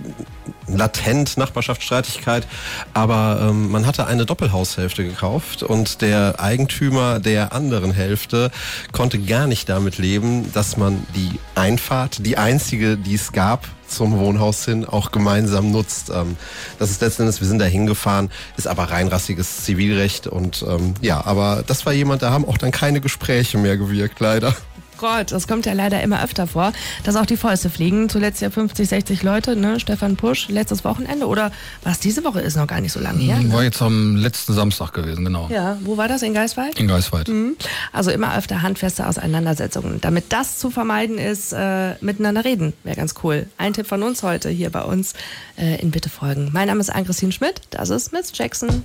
latent Nachbarschaftsstreitigkeit, aber ähm, man hatte eine Doppelhaushälfte gekauft und der Eigentümer der anderen Hälfte konnte gar nicht damit leben, dass man die Einfahrt, die einzige, die es gab, zum Wohnhaus hin auch gemeinsam nutzt. Ähm, das ist letzten Endes, wir sind da hingefahren, ist aber reinrassiges Zivilrecht und ähm, ja, aber das war jemand, da haben auch dann keine Gespräche mehr gewirkt, leider. Gott, das kommt ja leider immer öfter vor, dass auch die Fäuste fliegen. Zuletzt ja fünfzig, sechzig Leute, ne? Stefan Pusch, letztes Wochenende oder was diese Woche ist noch gar nicht so lange her. Ne? War jetzt am letzten Samstag gewesen, genau. Ja, wo war das? In Geiswald? In Geiswald. Mhm. Also immer öfter handfeste Auseinandersetzungen. Damit das zu vermeiden ist, äh, miteinander reden, wäre ganz cool. Ein Tipp von uns heute hier bei uns äh, in Bitte folgen. Mein Name ist Ann-Christine Schmidt, das ist Miss Jackson.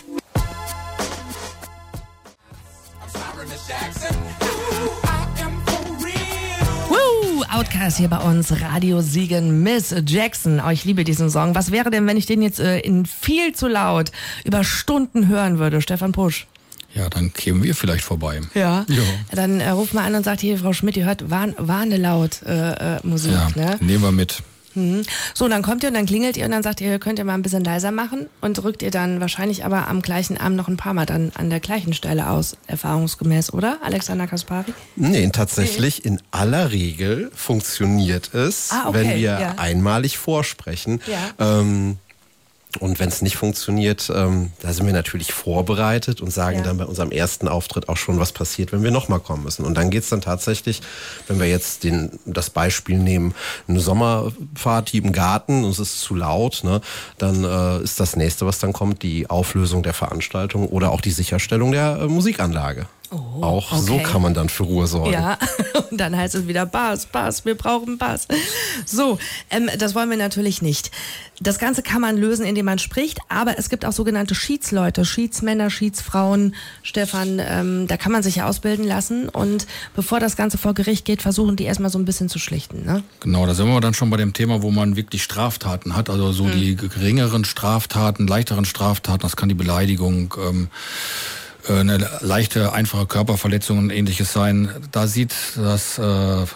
Outcast hier bei uns, Radio Siegen, Miss Jackson. Oh, ich liebe diesen Song. Was wäre denn, wenn ich den jetzt äh, in viel zu laut über Stunden hören würde, Stefan Pusch? Ja, dann kämen wir vielleicht vorbei. Ja. ja. Dann äh, ruft mal an und sagt, hier, Frau Schmidt, ihr hört Wahn, Wahnelaut äh, äh, Musik. Ja, ne? nehmen wir mit. Mhm. So, dann kommt ihr und dann klingelt ihr und dann sagt ihr, könnt ihr mal ein bisschen leiser machen und drückt ihr dann wahrscheinlich aber am gleichen Abend noch ein paar Mal dann an der gleichen Stelle aus, erfahrungsgemäß, oder? Alexander Kaspari? Nee, tatsächlich in aller Regel funktioniert es, ah, okay, wenn wir ja. einmalig vorsprechen. Ja. Ähm, Und wenn es nicht funktioniert, ähm, da sind wir natürlich vorbereitet und sagen Ja. dann bei unserem ersten Auftritt auch schon, was passiert, wenn wir nochmal kommen müssen. Und dann geht's dann tatsächlich, wenn wir jetzt den, das Beispiel nehmen, eine Sommerparty im Garten und es ist zu laut, ne, dann äh, ist das nächste, was dann kommt, die Auflösung der Veranstaltung oder auch die Sicherstellung der äh, Musikanlage. Oh, auch okay. so kann man dann für Ruhe sorgen. Ja, und dann heißt es wieder Bass, Bass, wir brauchen Bass. So, ähm, das wollen wir natürlich nicht. Das Ganze kann man lösen, indem man spricht, aber es gibt auch sogenannte Schiedsleute, Schiedsmänner, Schiedsfrauen. Stefan, ähm, da kann man sich ja ausbilden lassen und bevor das Ganze vor Gericht geht, versuchen die erstmal so ein bisschen zu schlichten. Ne? Genau, da sind wir dann schon bei dem Thema, wo man wirklich Straftaten hat, also so mhm. die geringeren Straftaten, leichteren Straftaten, das kann die Beleidigung, ähm, eine leichte, einfache Körperverletzung und ähnliches sein. Da sieht das äh,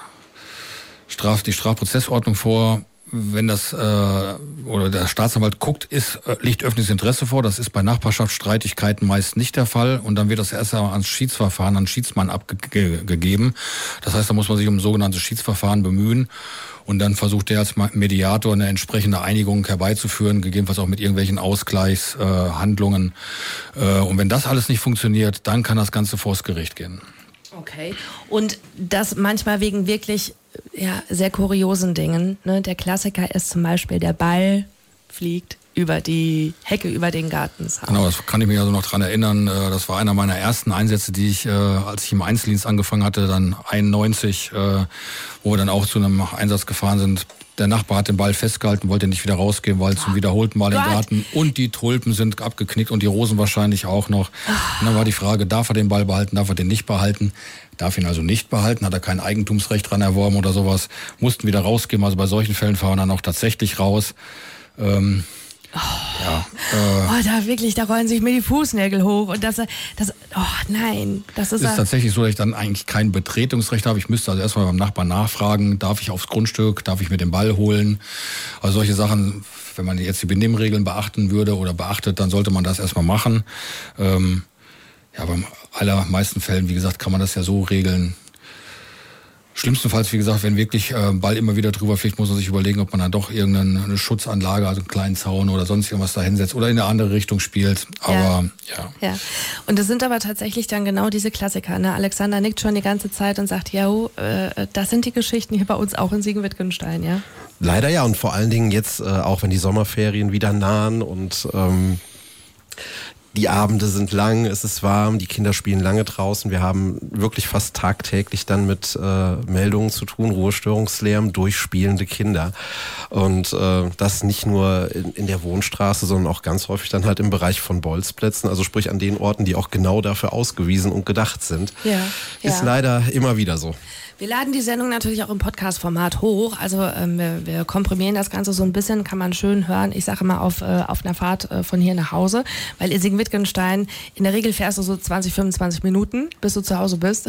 Straf, die Strafprozessordnung vor, wenn das äh, oder der Staatsanwalt guckt, ist, äh, liegt öffentliches Interesse vor. Das ist bei Nachbarschaftsstreitigkeiten meist nicht der Fall. Und dann wird das erst einmal ans Schiedsverfahren, an Schiedsmann abgegeben. Das heißt, da muss man sich um ein sogenanntes Schiedsverfahren bemühen. Und dann versucht er als Mediator eine entsprechende Einigung herbeizuführen, gegebenenfalls auch mit irgendwelchen Ausgleichshandlungen. Äh, und wenn das alles nicht funktioniert, dann kann das Ganze vors Gericht gehen. Okay. Und das manchmal wegen wirklich ja, sehr kuriosen Dingen. Ne? Der Klassiker ist zum Beispiel, der Ball fliegt über die Hecke, über den Gartenzaun. Genau, das kann ich mich also noch dran erinnern. Das war einer meiner ersten Einsätze, die ich, als ich im Einzeldienst angefangen hatte, dann einundneunzig, wo wir dann auch zu einem Einsatz gefahren sind. Der Nachbar hat den Ball festgehalten, wollte nicht wieder rausgehen, weil zum wiederholten Mal im Garten und die Tulpen sind abgeknickt und die Rosen wahrscheinlich auch noch. Und dann war die Frage, darf er den Ball behalten, darf er den nicht behalten? Darf ihn also nicht behalten, hat er kein Eigentumsrecht dran erworben oder sowas. Mussten wieder rausgehen, also bei solchen Fällen fahren wir dann auch tatsächlich raus. Ähm, Oh, ja, äh, oh, da wirklich, da rollen sich mir die Fußnägel hoch und das, das, oh nein, das ist, ist tatsächlich so, dass ich dann eigentlich kein Betretungsrecht habe. Ich müsste also erstmal beim Nachbarn nachfragen, darf ich aufs Grundstück, darf ich mir den Ball holen? Also solche Sachen, wenn man jetzt die Benimmregeln beachten würde oder beachtet, dann sollte man das erstmal machen. Ähm, ja, beim allermeisten Fällen, wie gesagt, kann man das ja so regeln. Schlimmstenfalls, wie gesagt, wenn wirklich äh, Ball immer wieder drüber fliegt, muss man sich überlegen, ob man dann doch irgendeine Schutzanlage, also einen kleinen Zaun oder sonst irgendwas da hinsetzt oder in eine andere Richtung spielt. Aber ja. ja. ja. Und das sind aber tatsächlich dann genau diese Klassiker. Ne? Alexander nickt schon die ganze Zeit und sagt, ja, äh, das sind die Geschichten hier bei uns auch in Siegen-Wittgenstein, ja? Leider ja, und vor allen Dingen jetzt, äh, auch wenn die Sommerferien wieder nahen und ähm, die Abende sind lang, es ist warm, die Kinder spielen lange draußen. Wir haben wirklich fast tagtäglich dann mit äh, Meldungen zu tun, Ruhestörungslärm durch spielende Kinder. Und äh, das nicht nur in, in der Wohnstraße, sondern auch ganz häufig dann halt im Bereich von Bolzplätzen, also sprich an den Orten, die auch genau dafür ausgewiesen und gedacht sind. Ja, ist ja. leider immer wieder so. Wir laden die Sendung natürlich auch im Podcast-Format hoch. Also ähm, wir, wir komprimieren das Ganze so ein bisschen, kann man schön hören. Ich sage immer auf, äh, auf einer Fahrt äh, von hier nach Hause, weil in Siegen-Wittgenstein, in der Regel fährst du so zwanzig, fünfundzwanzig Minuten, bis du zu Hause bist.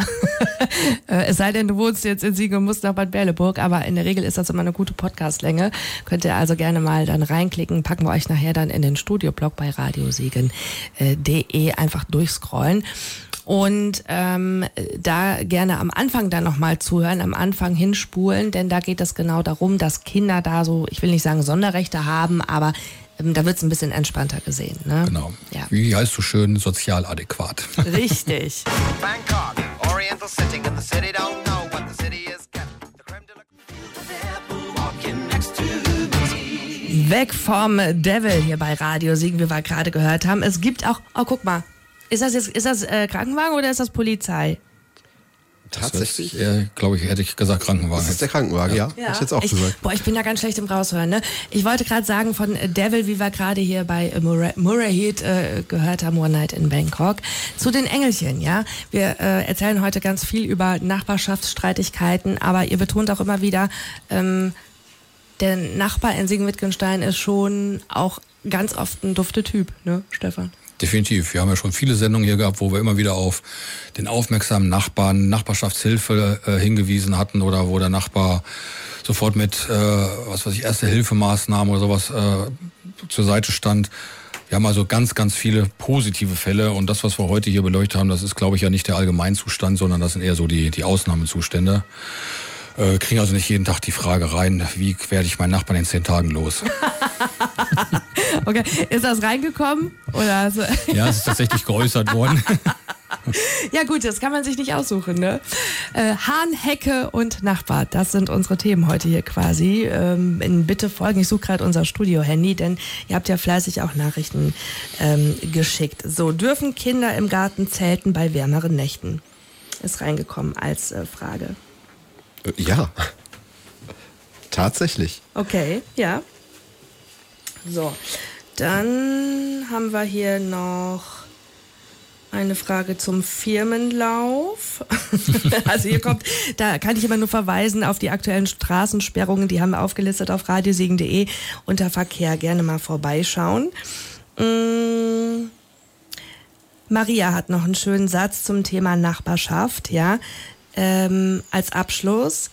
äh, es sei denn, du wohnst jetzt in Siegen und musst nach Bad Berleburg, aber in der Regel ist das immer eine gute Podcastlänge. Könnt ihr also gerne mal dann reinklicken, packen wir euch nachher dann in den Studioblog bei radiosiegen punkt de, einfach durchscrollen. Und ähm, da gerne am Anfang dann nochmal zuhören, am Anfang hinspulen, denn da geht es genau darum, dass Kinder da so, ich will nicht sagen Sonderrechte haben, aber ähm, da wird es ein bisschen entspannter gesehen. Ne? Genau. Ja. Wie heißt so schön, sozial adäquat. Richtig. Bangkok, Oriental setting in the city, don't know what the city is. Weg vom Devil hier bei Radio Siegen, wie wir gerade gehört haben. Es gibt auch, oh guck mal, ist das jetzt, ist das äh, Krankenwagen oder ist das Polizei? Tatsächlich? Glaube ich, hätte ich gesagt Krankenwagen. Das ist der Krankenwagen, ja. ja. Hätte ich jetzt auch ich, gesagt. Boah, ich bin da ganz schlecht im Raushören. Ne? Ich wollte gerade sagen, von Devil, wie wir gerade hier bei Murray, Murray Heat äh, gehört haben, One Night in Bangkok, zu den Engelchen. Ja, wir äh, erzählen heute ganz viel über Nachbarschaftsstreitigkeiten, aber ihr betont auch immer wieder, ähm, der Nachbar in Siegen-Wittgenstein ist schon auch ganz oft ein dufter Typ, ne, Stefan? Definitiv. Wir haben ja schon viele Sendungen hier gehabt, wo wir immer wieder auf den aufmerksamen Nachbarn, Nachbarschaftshilfe äh, hingewiesen hatten oder wo der Nachbar sofort mit, äh, was weiß ich, Erste-Hilfe-Maßnahmen oder sowas äh, zur Seite stand. Wir haben also ganz, ganz viele positive Fälle und das, was wir heute hier beleuchtet haben, das ist, glaube ich, ja nicht der Allgemeinzustand, sondern das sind eher so die, die Ausnahmezustände. Äh, kriegen also nicht jeden Tag die Frage rein, wie werde ich meinen Nachbarn in zehn Tagen los? Okay, ist das reingekommen? Oder so? Ja, es ist tatsächlich geäußert worden. Ja gut, das kann man sich nicht aussuchen, ne? Äh, Hahn, Hecke und Nachbar, das sind unsere Themen heute hier quasi. Ähm, in Bitte folgen, ich suche gerade unser Studio-Handy, denn ihr habt ja fleißig auch Nachrichten ähm, geschickt. So, dürfen Kinder im Garten zelten bei wärmeren Nächten? Ist reingekommen als äh, Frage. Ja, tatsächlich. Okay, ja. So, dann haben wir hier noch eine Frage zum Firmenlauf. Also hier kommt, da kann ich immer nur verweisen auf die aktuellen Straßensperrungen, die haben wir aufgelistet auf radiosiegen punkt de unter Verkehr. Gerne mal vorbeischauen. Mmh. Maria hat noch einen schönen Satz zum Thema Nachbarschaft, ja. Ähm, als Abschluss: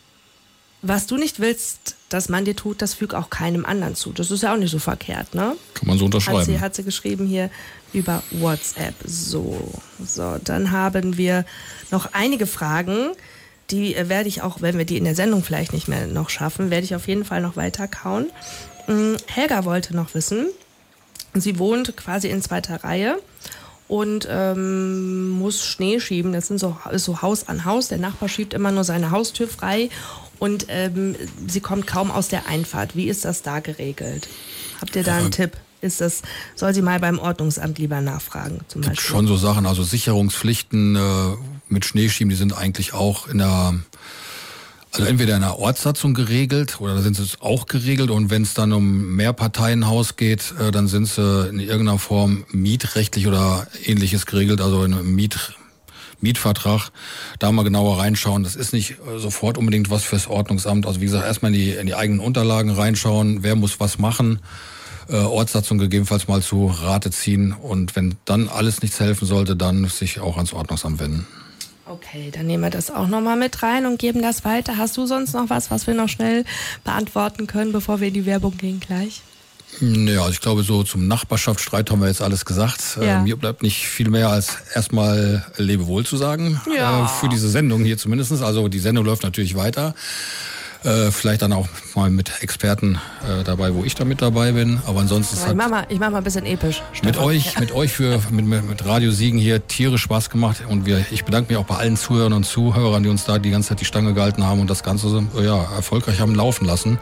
Was du nicht willst, dass man dir tut, das füg auch keinem anderen zu. Das ist ja auch nicht so verkehrt, ne? Kann man so unterschreiben. Hat sie, hat sie geschrieben hier über WhatsApp. So, so, dann haben wir noch einige Fragen. Die äh, werde ich auch, wenn wir die in der Sendung vielleicht nicht mehr noch schaffen, werde ich auf jeden Fall noch weiter kauen. Ähm, Helga wollte noch wissen, sie wohnt quasi in zweiter Reihe und ähm, muss Schnee schieben. Das sind so, ist so Haus an Haus. Der Nachbar schiebt immer nur seine Haustür frei und ähm, sie kommt kaum aus der Einfahrt. Wie ist das da geregelt? Habt ihr da einen Tipp? Ist das, soll sie mal beim Ordnungsamt lieber nachfragen, zum Gibt Beispiel? schon so Sachen, also Sicherungspflichten äh, mit Schneeschieben, die sind eigentlich auch in der, also entweder in der Ortssatzung geregelt oder da sind sie auch geregelt und wenn es dann um Mehrparteienhaus geht, äh, dann sind sie in irgendeiner Form mietrechtlich oder ähnliches geregelt, also in einem Miet, Mietvertrag, da mal genauer reinschauen. Das ist nicht äh, sofort unbedingt was fürs Ordnungsamt. Also wie gesagt, erstmal in die, in die eigenen Unterlagen reinschauen, wer muss was machen. Ortssatzung gegebenenfalls mal zu Rate ziehen und wenn dann alles nichts helfen sollte, dann sich auch ans Ordnungsamt wenden. Okay, dann nehmen wir das auch nochmal mit rein und geben das weiter. Hast du sonst noch was, was wir noch schnell beantworten können, bevor wir in die Werbung gehen gleich? Ja, also ich glaube, so zum Nachbarschaftsstreit haben wir jetzt alles gesagt. Ja. Äh, mir bleibt nicht viel mehr als erstmal Lebewohl zu sagen. Ja. Äh, für diese Sendung hier zumindest. Also die Sendung läuft natürlich weiter. Äh, vielleicht dann auch mal mit Experten äh, dabei, wo ich da mit dabei bin. Aber ansonsten Ich hat mach mal, ich mach mal ein bisschen episch. mit Stefan. euch, mit euch für mit, mit Radio Siegen hier tierisch Spaß gemacht und wir, ich bedanke mich auch bei allen Zuhörern und Zuhörern, die uns da die ganze Zeit die Stange gehalten haben und das Ganze ja erfolgreich haben laufen lassen.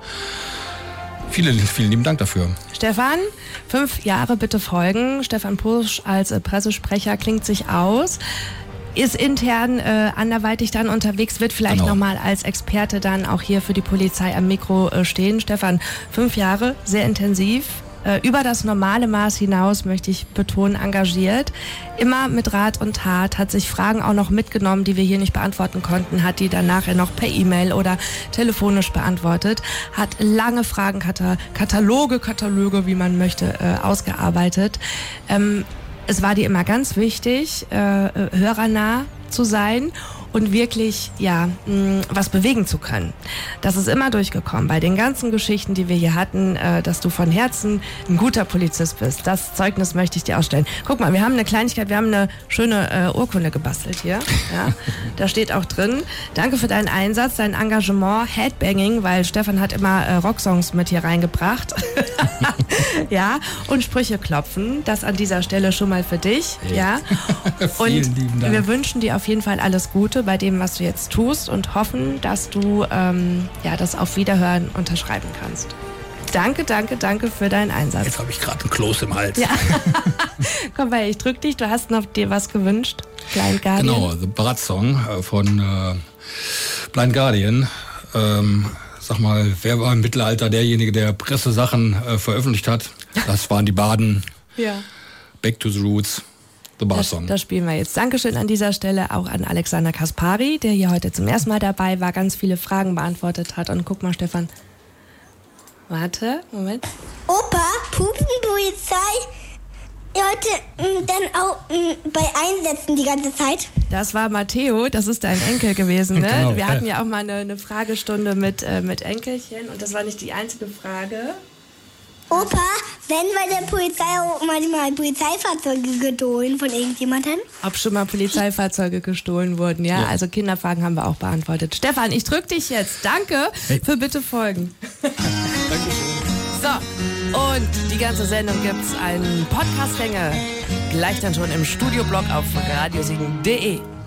Vielen, vielen lieben Dank dafür. Stefan, fünf Jahre bitte folgen. Stefan Pusch als äh, Pressesprecher klingt sich aus. Ist intern äh, anderweitig dann unterwegs, wird vielleicht Genau. nochmal als Experte dann auch hier für die Polizei am Mikro äh, stehen. Stefan, fünf Jahre, sehr intensiv, äh, über das normale Maß hinaus, möchte ich betonen, engagiert. Immer mit Rat und Tat, hat sich Fragen auch noch mitgenommen, die wir hier nicht beantworten konnten, hat die dann nachher noch per E-Mail oder telefonisch beantwortet, hat lange Fragen, Kataloge, Kataloge, wie man möchte, äh, ausgearbeitet. Ähm, Es war dir immer ganz wichtig, äh, hörernah zu sein und wirklich, ja, mh, was bewegen zu können. Das ist immer durchgekommen bei den ganzen Geschichten, die wir hier hatten, äh, dass du von Herzen ein guter Polizist bist. Das Zeugnis möchte ich dir ausstellen. Guck mal, wir haben eine Kleinigkeit, wir haben eine schöne äh, Urkunde gebastelt hier. Ja, da steht auch drin: Danke für deinen Einsatz, dein Engagement, Headbanging, weil Stefan hat immer äh, Rocksongs mit hier reingebracht. Ja, und Sprüche klopfen. Das an dieser Stelle schon mal für dich. Ja. Und Vielen lieben Dank. wir wünschen dir auf jeden Fall alles Gute bei dem, was du jetzt tust und hoffen, dass du ähm, ja, das auf Wiederhören unterschreiben kannst. Danke, danke, danke für deinen Einsatz. Jetzt habe ich gerade einen Kloß im Hals. Ja. Komm mal, ich drück dich. Du hast noch dir was gewünscht. Blind Guardian. Genau, The Brat Song äh, von äh, Blind Guardian. Ähm, sag mal, wer war im Mittelalter derjenige, der Pressesachen äh, veröffentlicht hat? Das waren die Baden. Ja. Back to the Roots. The Bar Das, Song. das spielen wir jetzt. Dankeschön an dieser Stelle auch an Alexander Kaspari, der hier heute zum ersten Mal dabei war, ganz viele Fragen beantwortet hat. Und guck mal, Stefan. Warte, Moment. Opa, Pupenpolizei? Ihr heute dann auch m, bei Einsätzen die ganze Zeit? Das war Matteo, das ist dein Enkel gewesen, ne? Genau, Wir ja. hatten ja auch mal eine, eine Fragestunde mit, äh, mit Enkelchen und das war nicht die einzige Frage. Opa, werden bei der Polizei auch manchmal Polizeifahrzeuge gestohlen von irgendjemandem? Ob schon mal Polizeifahrzeuge gestohlen wurden, ja? Ja. Also Kinderfragen haben wir auch beantwortet. Stefan, ich drück dich jetzt. Danke Hey. für Bitte folgen. So, und die ganze Sendung gibt's einen Podcast-Länge. Gleich dann schon im Studioblog auf radiosiegen punkt de.